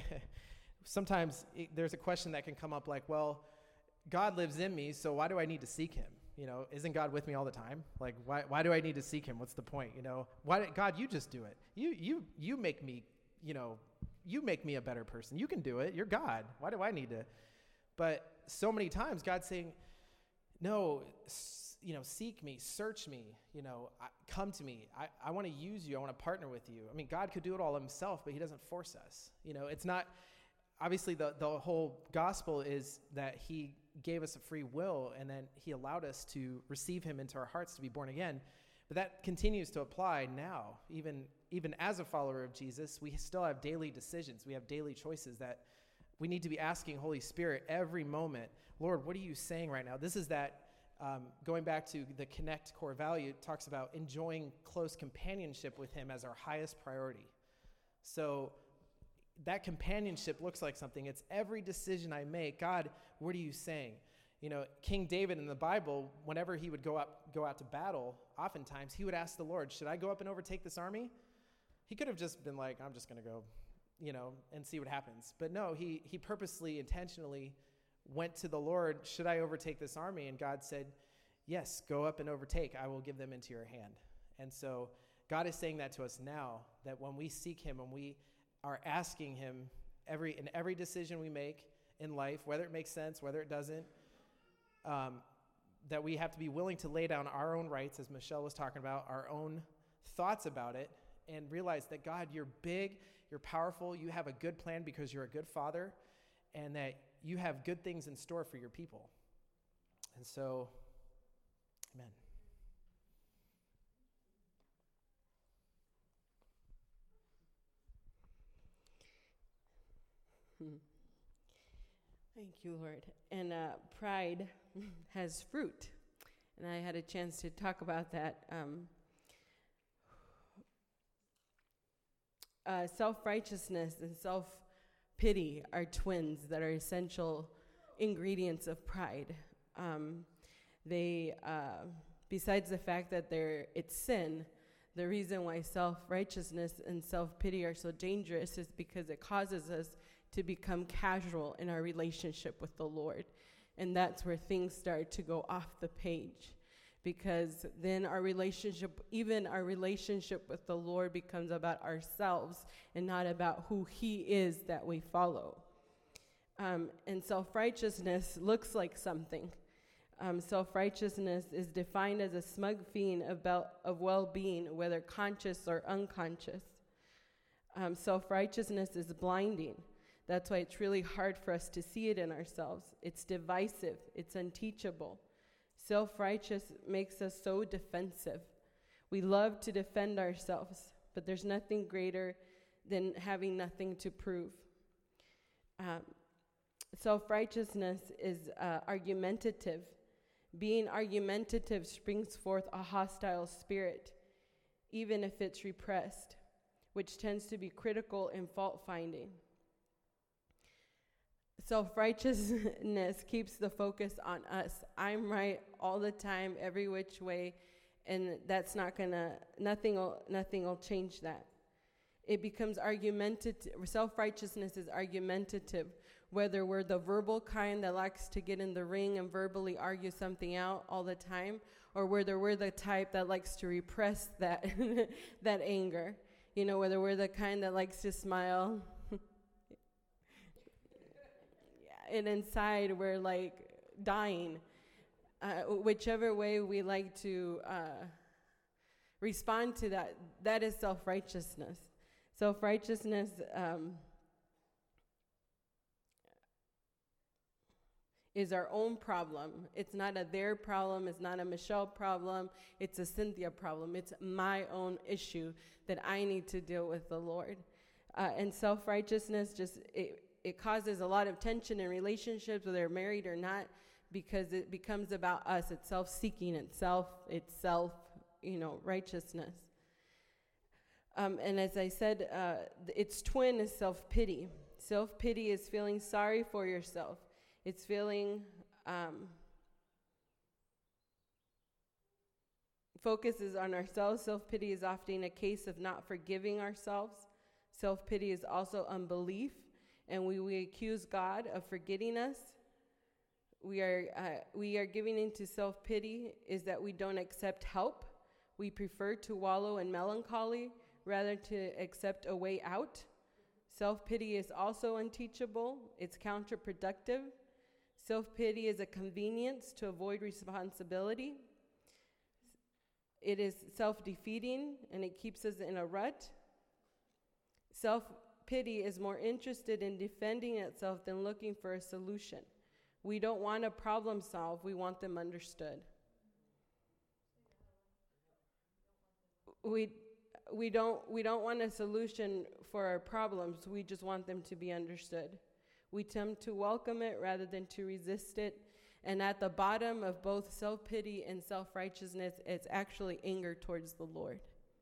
sometimes it, there's a question that can come up like, well, God lives in me, so why do I need to seek him? You know, isn't God with me all the time? Like, why why do I need to seek him? What's the point? You know, why did, God, you just do it. You you you make me, you know, you make me a better person. You can do it. You're God. Why do I need to? But so many times God's saying, no, s- you know, seek me, search me, you know, I, come to me. I, I want to use you. I want to partner with you. I mean, God could do it all himself, but he doesn't force us. You know, it's not, obviously the, the whole gospel is that he gave us a free will, and then he allowed us to receive him into our hearts to be born again. But that continues to apply now. Even, even as a follower of Jesus, we still have daily decisions. We have daily choices that we need to be asking Holy Spirit every moment, Lord, what are you saying right now? This is that, um, going back to the Connect core value, it talks about enjoying close companionship with him as our highest priority. So that companionship looks like something. It's every decision I make. God, what are you saying? You know, King David in the Bible, whenever he would go up, go out to battle, oftentimes he would ask the Lord, should I go up and overtake this army? He could have just been like, I'm just going to go, you know, and see what happens. But no, he he purposely, intentionally went to the Lord, should I overtake this army? And God said, yes, go up and overtake. I will give them into your hand. And so God is saying that to us now, that when we seek him, when we are asking him every in every decision we make in life, whether it makes sense, whether it doesn't, um, that we have to be willing to lay down our own rights, as Michelle was talking about, our own thoughts about it, and realize that, God, you're big, you're powerful, you have a good plan because you're a good father, and that you have good things in store for your people. And so, amen. Hmm. Thank you, Lord. And uh, pride has fruit. And I had a chance to talk about that. Um, uh, self-righteousness and self-pity are twins that are essential ingredients of pride. Um, they, uh, besides the fact that they're it's sin, the reason why self-righteousness and self-pity are so dangerous is because it causes us to become casual in our relationship with the Lord. And that's where things start to go off the page, because then our relationship, even our relationship with the Lord, becomes about ourselves and not about who he is that we follow. Um, and self-righteousness looks like something. Um, self-righteousness is defined as a smug feeling of, bel- of well-being, whether conscious or unconscious. Um, self-righteousness is blinding. That's why it's really hard for us to see it in ourselves. It's divisive. It's unteachable. Self-righteous makes us so defensive. We love to defend ourselves, but there's nothing greater than having nothing to prove. Um, self-righteousness is uh, argumentative. Being argumentative springs forth a hostile spirit, even if it's repressed, which tends to be critical and fault-finding. Self-righteousness keeps the focus on us. I'm right all the time, every which way, and that's not gonna, nothing will, nothing will change that. It becomes argumentative. Self-righteousness is argumentative, whether we're the verbal kind that likes to get in the ring and verbally argue something out all the time, or whether we're the type that likes to repress that, that anger. You know, whether we're the kind that likes to smile, and inside we're like dying. Uh, whichever way we like to uh, respond to that, that is self-righteousness. Self-righteousness um, is our own problem. It's not a their problem. It's not a Michelle problem. It's a Cynthia problem. It's my own issue that I need to deal with the Lord. Uh, and self-righteousness just, it, it causes a lot of tension in relationships, whether they're married or not, because it becomes about us. It's self-seeking, it's self, it's self, you know, righteousness. Um, and as I said, uh, th- its twin is self-pity. Self-pity is feeling sorry for yourself. It's feeling, um, focuses on ourselves. Self-pity is often a case of not forgiving ourselves. Self-pity is also unbelief. And we, we accuse God of forgetting us, we are uh, we are giving into self-pity is that we don't accept help. We prefer to wallow in melancholy rather to accept a way out. Self-pity is also unteachable. It's counterproductive. Self-pity is a convenience to avoid responsibility. It is self-defeating, and it keeps us in a rut. Self-pity is more interested in defending itself than looking for a solution. We don't want a problem solved. We want them understood. We we don't we don't want a solution for our problems. We just want them to be understood. We tend to welcome it rather than to resist it. And at the bottom of both self-pity and self-righteousness, it's actually anger towards the Lord.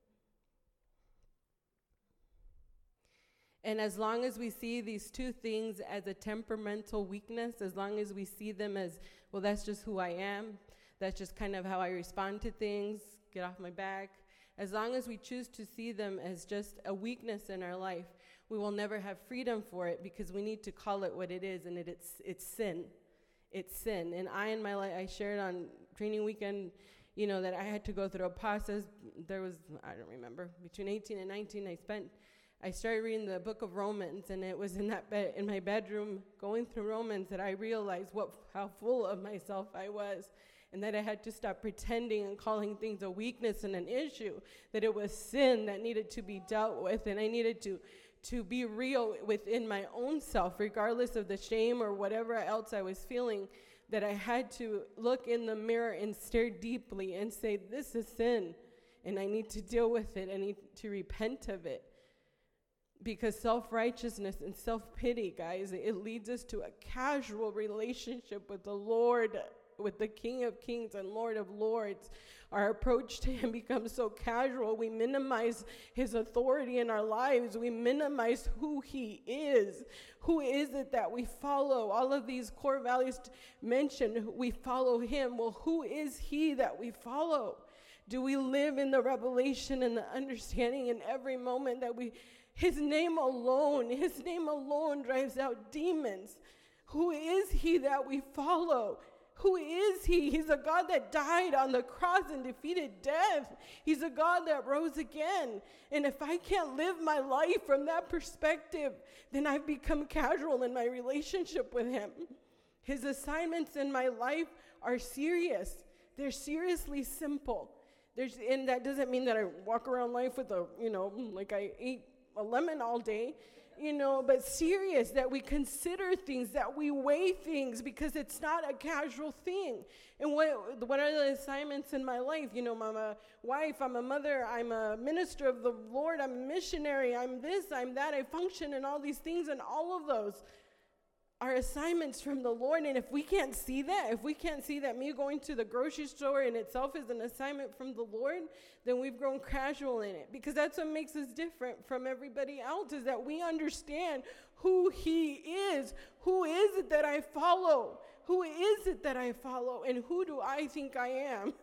And as long as we see these two things as a temperamental weakness, as long as we see them as, well, that's just who I am, that's just kind of how I respond to things, get off my back, as long as we choose to see them as just a weakness in our life, we will never have freedom for it, because we need to call it what it is, and it, it's it's sin. It's sin. And I, in my life, I shared on training weekend, you know, that I had to go through a process. There was, I don't remember, between eighteen and nineteen, I spent, I started reading the book of Romans, and it was in that bed, in my bedroom, going through Romans, that I realized what how full of myself I was, and that I had to stop pretending and calling things a weakness and an issue, that it was sin that needed to be dealt with, and I needed to to be real within my own self, regardless of the shame or whatever else I was feeling, that I had to look in the mirror and stare deeply and say, this is sin, and I need to deal with it. I need to repent of it. Because self-righteousness and self-pity, guys, it leads us to a casual relationship with the Lord, with the King of Kings and Lord of Lords. Our approach to him becomes so casual. We minimize his authority in our lives. We minimize who he is. Who is it that we follow? All of these core values t- mentioned, we follow him. Well, who is he that we follow? Do we live in the revelation and the understanding in every moment that we, his name alone, his name alone drives out demons? Who is he that we follow? Who is he? He's a God that died on the cross and defeated death. He's a God that rose again. And if I can't live my life from that perspective, then I've become casual in my relationship with him. His assignments in my life are serious. They're seriously simple. There's, and that doesn't mean that I walk around life with a, you know, like I ate a lemon all day. You know, but serious, that we consider things, that we weigh things, because it's not a casual thing. And what what are the assignments in my life? You know, I'm a wife, I'm a mother, I'm a minister of the Lord, I'm a missionary, I'm this, I'm that, I function in all these things, and all of those are assignments from the Lord. And if we can't see that, if we can't see that me going to the grocery store in itself is an assignment from the Lord, then we've grown casual in it. Because that's what makes us different from everybody else, is that we understand who he is. Who is it that I follow? Who is it that I follow? And who do I think I am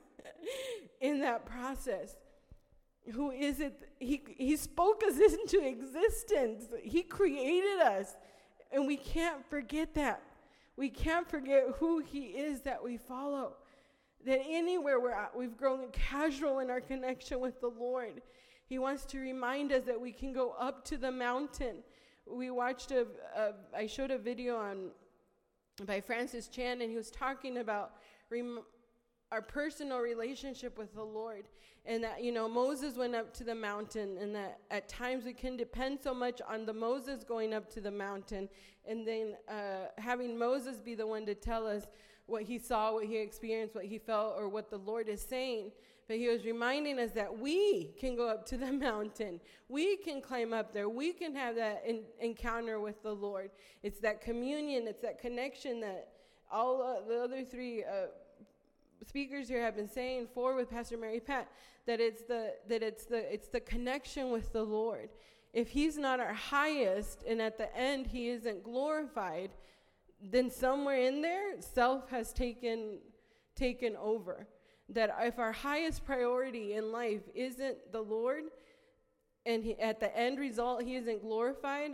in that process? Who is it? He, he spoke us into existence. He created us. And we can't forget that. We can't forget who he is that we follow. That anywhere we're at, we've grown casual in our connection with the Lord. He wants to remind us that we can go up to the mountain. We watched a, a I showed a video on by Francis Chan, and he was talking about rem, our personal relationship with the Lord. And that, you know, Moses went up to the mountain, and that at times we can depend so much on the Moses going up to the mountain, and then uh, having Moses be the one to tell us what he saw, what he experienced, what he felt, or what the Lord is saying. But he was reminding us that we can go up to the mountain. We can climb up there. We can have that in, encounter with the Lord. It's that communion. It's that connection that all uh, the other three uh, speakers here have been saying for with Pastor Mary Pat, that it's the that it's the it's the connection with the Lord. If he's not our highest, and at the end he isn't glorified, then somewhere in there self has taken taken over. That if our highest priority in life isn't the Lord, and he, at the end result he isn't glorified,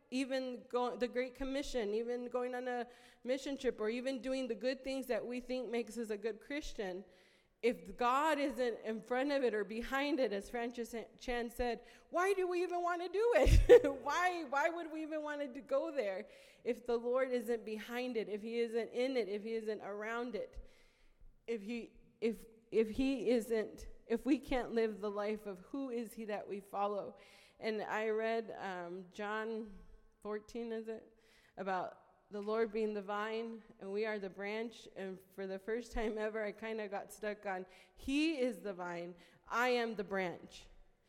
even go, the Great Commission, even going on a mission trip, or even doing the good things that we think makes us a good Christian, if God isn't in front of it or behind it, as Francis Chan said, why do we even want to do it? why why would we even want to go there if the Lord isn't behind it, if he isn't in it, if he isn't around it, if he if if he isn't, if we can't live the life of who is he that we follow? And I read um, John fourteen, is it? About the Lord being the vine and we are the branch. And for the first time ever, I kind of got stuck on, he is the vine, I am the branch.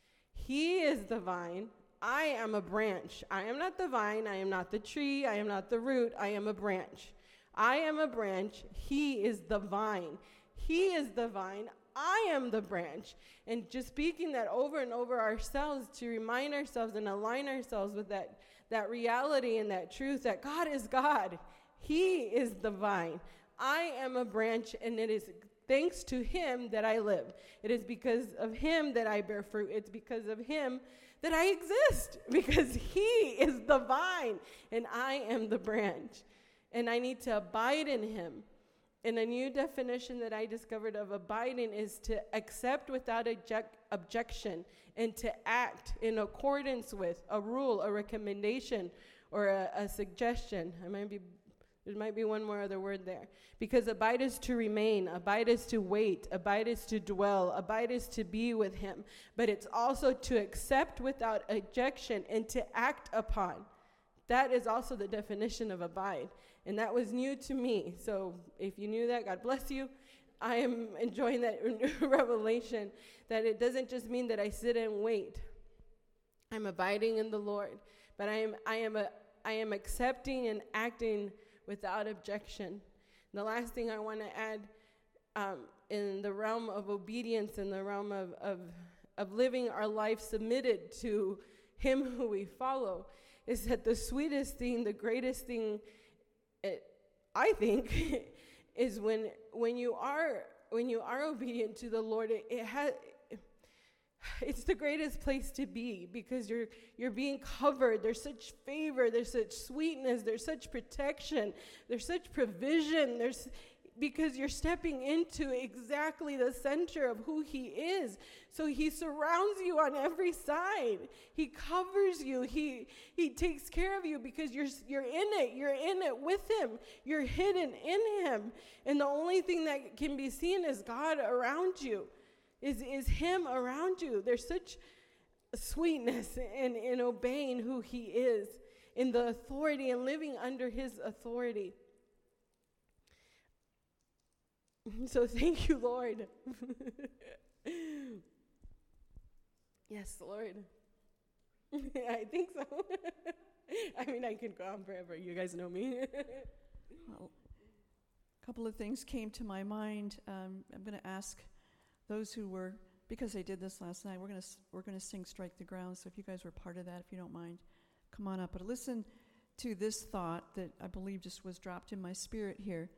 He is the vine, I am a branch. I am not the vine, I am not the tree, I am not the root, I am a branch. I am a branch, he is the vine. He is the vine, I am the branch. And just speaking that over and over ourselves to remind ourselves and align ourselves with that that reality and that truth that God is God. He is the vine. I am a branch, and it is thanks to him that I live. It is because of him that I bear fruit. It's because of him that I exist, because he is the vine, and I am the branch. And I need to abide in him. And a new definition that I discovered of abiding is to accept without object, objection and to act in accordance with a rule, a recommendation, or a, a suggestion. I might be, there might be one more other word there. Because abide is to remain, abide is to wait, abide is to dwell, abide is to be with him. But it's also to accept without objection and to act upon. That is also the definition of abide. And that was new to me. So if you knew that, God bless you. I am enjoying that revelation, that it doesn't just mean that I sit and wait. I'm abiding in the Lord, but I am I am a I am accepting and acting without objection. And the last thing I want to add, um, in the realm of obedience, in the realm of, of of living our life submitted to him who we follow, is that the sweetest thing, the greatest thing, it, I think, is when when you are when you are obedient to the Lord. It, it has it's the greatest place to be, because you're you're being covered. There's such favor. There's such sweetness. There's such protection. There's such provision. There's because you're stepping into exactly the center of who he is. So he surrounds you on every side. He covers you. He he takes care of you because you're you're in it. You're in it with him. You're hidden in him. And the only thing that can be seen is God around you. Is is him around you. There's such sweetness in, in obeying who he is, in the authority and living under his authority. So thank you, Lord. Yes, Lord. I think so. I mean, I could go on forever. You guys know me. Well, a couple of things came to my mind. Um, I'm going to ask those who were, because they did this last night, we're going to we're going to sing "Strike the Ground." So if you guys were part of that, if you don't mind, come on up. But listen to this thought that I believe just was dropped in my spirit here.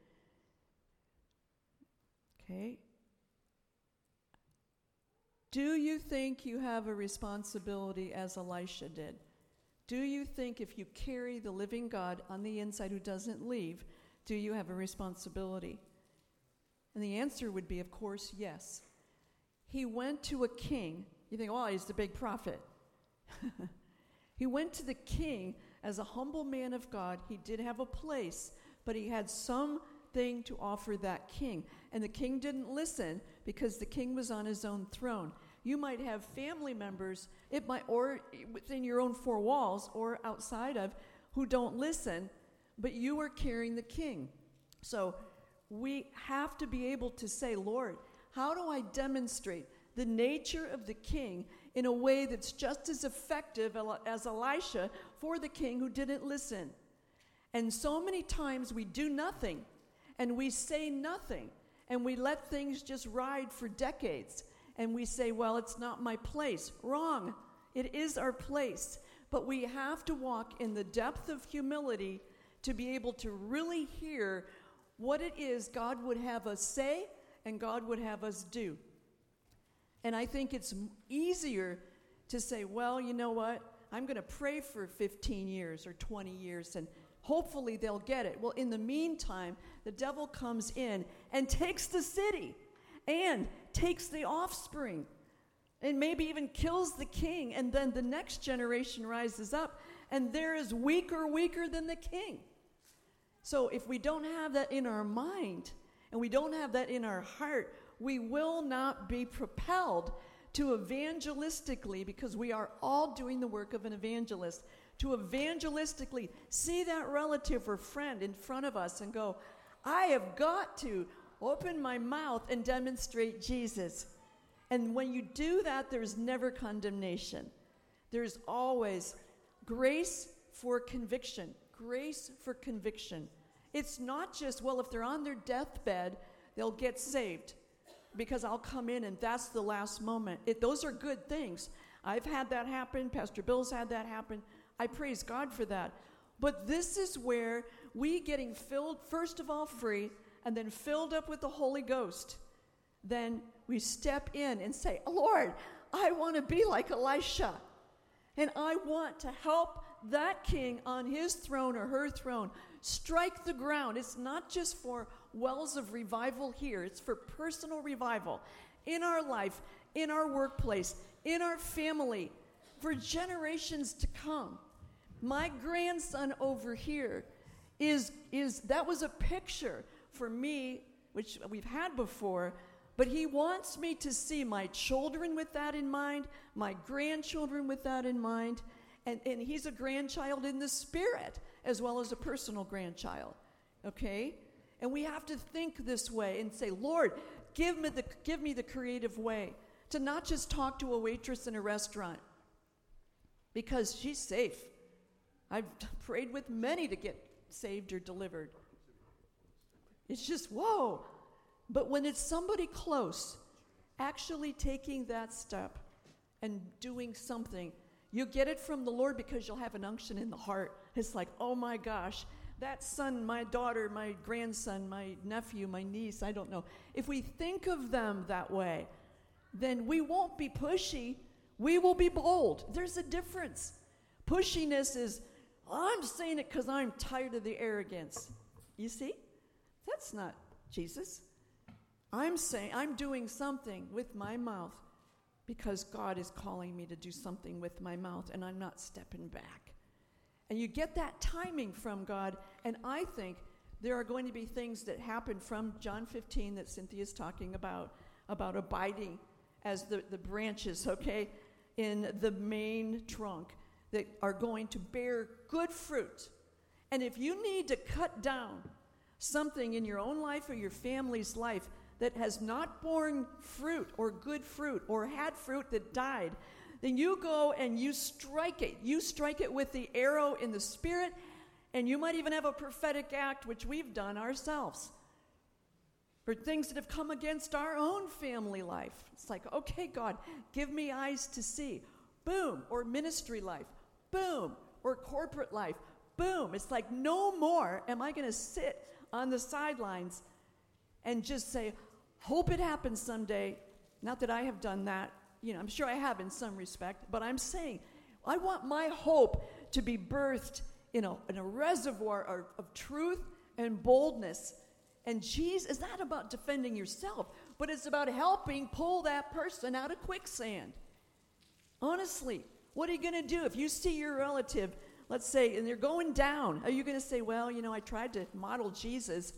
Okay. Do you think you have a responsibility as Elisha did? Do you think if you carry the living God on the inside who doesn't leave, do you have a responsibility? And the answer would be, of course, yes. He went to a king. You think, oh, he's the big prophet. He went to the king as a humble man of God. He did have a place, but he had something to offer that king. And the king didn't listen because the king was on his own throne. You might have family members, it might, or within your own four walls or outside of, who don't listen, but you are carrying the king. So we have to be able to say, Lord, how do I demonstrate the nature of the king in a way that's just as effective as Elisha for the king who didn't listen? And so many times we do nothing, and we say nothing, and we let things just ride for decades, and we say, well, it's not my place. Wrong. It is our place. But we have to walk in the depth of humility to be able to really hear what it is God would have us say and God would have us do. And I think it's easier to say, well, you know what? I'm going to pray for fifteen years or twenty years, and hopefully they'll get it. Well, in the meantime, the devil comes in and takes the city and takes the offspring and maybe even kills the king. And then the next generation rises up, and they're as weaker, weaker than the king. So if we don't have that in our mind and we don't have that in our heart, we will not be propelled to evangelistically, because we are all doing the work of an evangelist, to evangelistically see that relative or friend in front of us and go, I have got to open my mouth and demonstrate Jesus. And when you do that, there's never condemnation. There's always grace for conviction. Grace for conviction. It's not just, well, if they're on their deathbed, they'll get saved, because I'll come in and that's the last moment. It, those are good things. I've had that happen. Pastor Bill's had that happen. I praise God for that. But this is where we getting filled, first of all, free, and then filled up with the Holy Ghost. Then we step in and say, Lord, I want to be like Elisha. And I want to help that king on his throne or her throne strike the ground. It's not just for wells of revival here. It's for personal revival in our life, in our workplace, in our family, for generations to come. My grandson over here is, is that was a picture for me, which we've had before, but he wants me to see my children with that in mind, my grandchildren with that in mind, and, and he's a grandchild in the spirit as well as a personal grandchild, okay? And we have to think this way and say, Lord, give me the, give me the creative way to not just talk to a waitress in a restaurant, because she's safe. I've prayed with many to get saved or delivered. It's just, whoa. But when it's somebody close, actually taking that step and doing something, you get it from the Lord because you'll have an unction in the heart. It's like, oh my gosh, that son, my daughter, my grandson, my nephew, my niece, I don't know. If we think of them that way, then we won't be pushy. We will be bold. There's a difference. Pushiness is, I'm saying it because I'm tired of the arrogance. You see? That's not Jesus. I'm saying, I'm doing something with my mouth because God is calling me to do something with my mouth, and I'm not stepping back. And you get that timing from God, and I think there are going to be things that happen from John fifteen that Cynthia's talking about, about abiding as the, the branches, okay, in the main trunk that are going to bear good fruit. And if you need to cut down something in your own life or your family's life that has not borne fruit or good fruit or had fruit that died, then you go and you strike it. You strike it with the arrow in the spirit, and you might even have a prophetic act, which we've done ourselves, for things that have come against our own family life. It's like, okay, God, give me eyes to see. Boom. Or ministry life. Boom. Or corporate life. Boom. It's like, no more am I going to sit on the sidelines and just say, hope it happens someday. Not that I have done that. You know, I'm sure I have in some respect, but I'm saying I want my hope to be birthed in a, in a reservoir of, of truth and boldness. And Jesus, it's not about defending yourself, but it's about helping pull that person out of quicksand. Honestly, what are you going to do if you see your relative, let's say, and they're going down? Are you going to say, well, you know, I tried to model Jesus.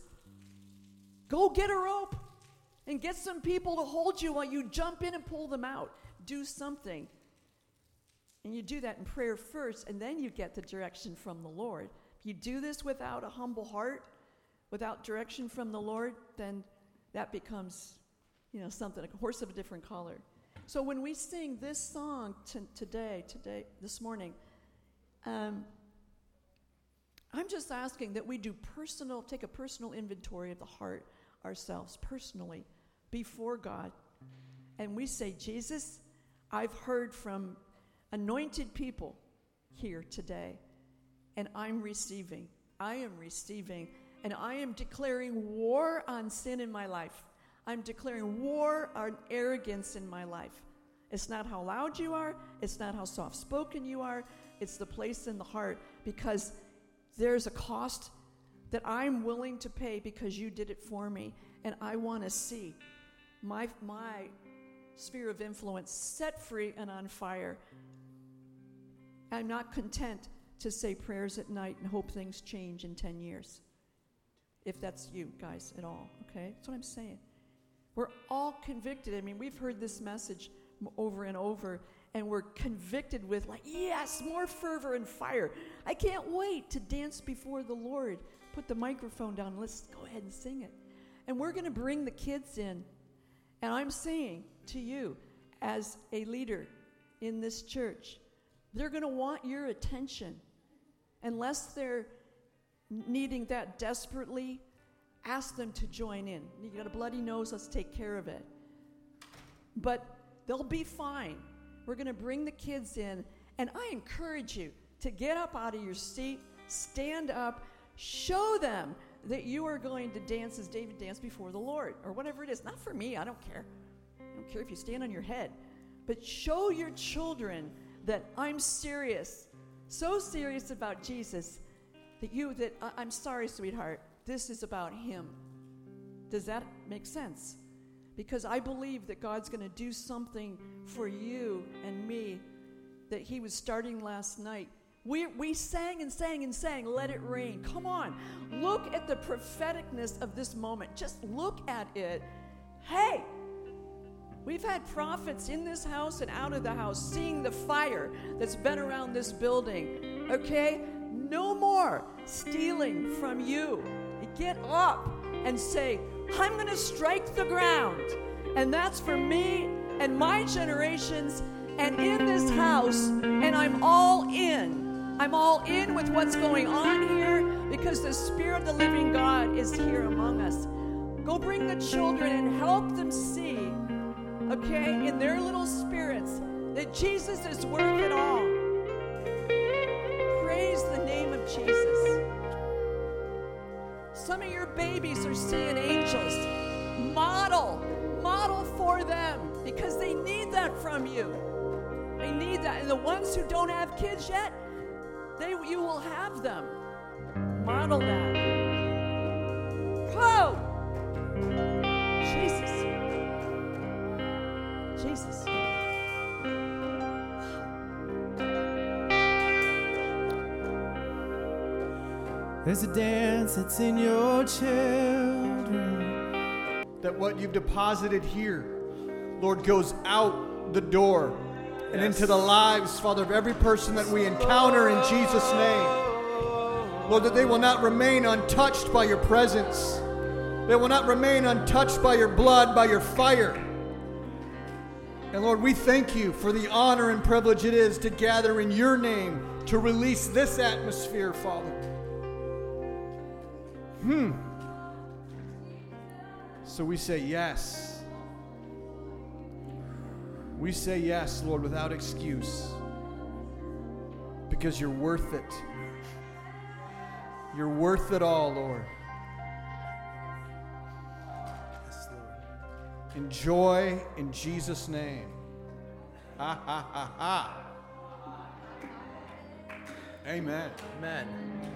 Go get a rope and get some people to hold you while you jump in and pull them out. Do something. And you do that in prayer first, and then you get the direction from the Lord. If you do this without a humble heart, without direction from the Lord, then that becomes, you know, something, like a horse of a different color. So when we sing this song t- today, today, this morning, um, I'm just asking that we do personal, take a personal inventory of the heart ourselves, personally, before God. And we say, Jesus, I've heard from anointed people here today, and I'm receiving. I am receiving, and I am declaring war on sin in my life. I'm declaring war on arrogance in my life. It's not how loud you are. It's not how soft-spoken you are. It's the place in the heart, because there's a cost that I'm willing to pay because you did it for me. And I want to see my, my sphere of influence set free and on fire. I'm not content to say prayers at night and hope things change in ten years. If that's you guys at all, okay? That's what I'm saying. We're all convicted. I mean, we've heard this message m- over and over, and we're convicted with, like, yes, more fervor and fire. I can't wait to dance before the Lord. Put the microphone down. Let's go ahead and sing it. And we're going to bring the kids in. And I'm saying to you, as a leader in this church, they're going to want your attention. Unless they're needing that desperately, ask them to join in. You got a bloody nose, let's take care of it. But they'll be fine. We're going to bring the kids in, and I encourage you to get up out of your seat, stand up, show them that you are going to dance as David danced before the Lord, or whatever it is. Not for me, I don't care. I don't care if you stand on your head. But show your children that I'm serious, so serious about Jesus, that you, that I, I'm sorry, sweetheart, this is about him. Does that make sense? Because I believe that God's going to do something for you and me that he was starting last night. We, we sang and sang and sang, Let It Rain. Come on. Look at the propheticness of this moment. Just look at it. Hey, we've had prophets in this house and out of the house seeing the fire that's been around this building. Okay? No more stealing from you. Get up and say, I'm going to strike the ground. And that's for me and my generations and in this house. And I'm all in. I'm all in with what's going on here because the Spirit of the living God is here among us. Go bring the children and help them see, okay, in their little spirits, that Jesus is worth it all. Praise the name of Jesus. Some of your babies are seeing angels. Model, model for them because they need that from you. They need that. And the ones who don't have kids yet, they you will have them. Model that. Oh! Jesus. Jesus. There's a dance that's in your children. That what you've deposited here, Lord, goes out the door and Yes. into the lives, Father, of every person that we encounter in Jesus' name. Lord, that they will not remain untouched by your presence. They will not remain untouched by your blood, by your fire. And Lord, we thank you for the honor and privilege it is to gather in your name to release this atmosphere, Father. Hmm. So we say yes. We say yes, Lord, without excuse. Because you're worth it. You're worth it all, Lord. Yes, Lord. Enjoy in Jesus' name. Ha ha ha ha. Amen. Amen.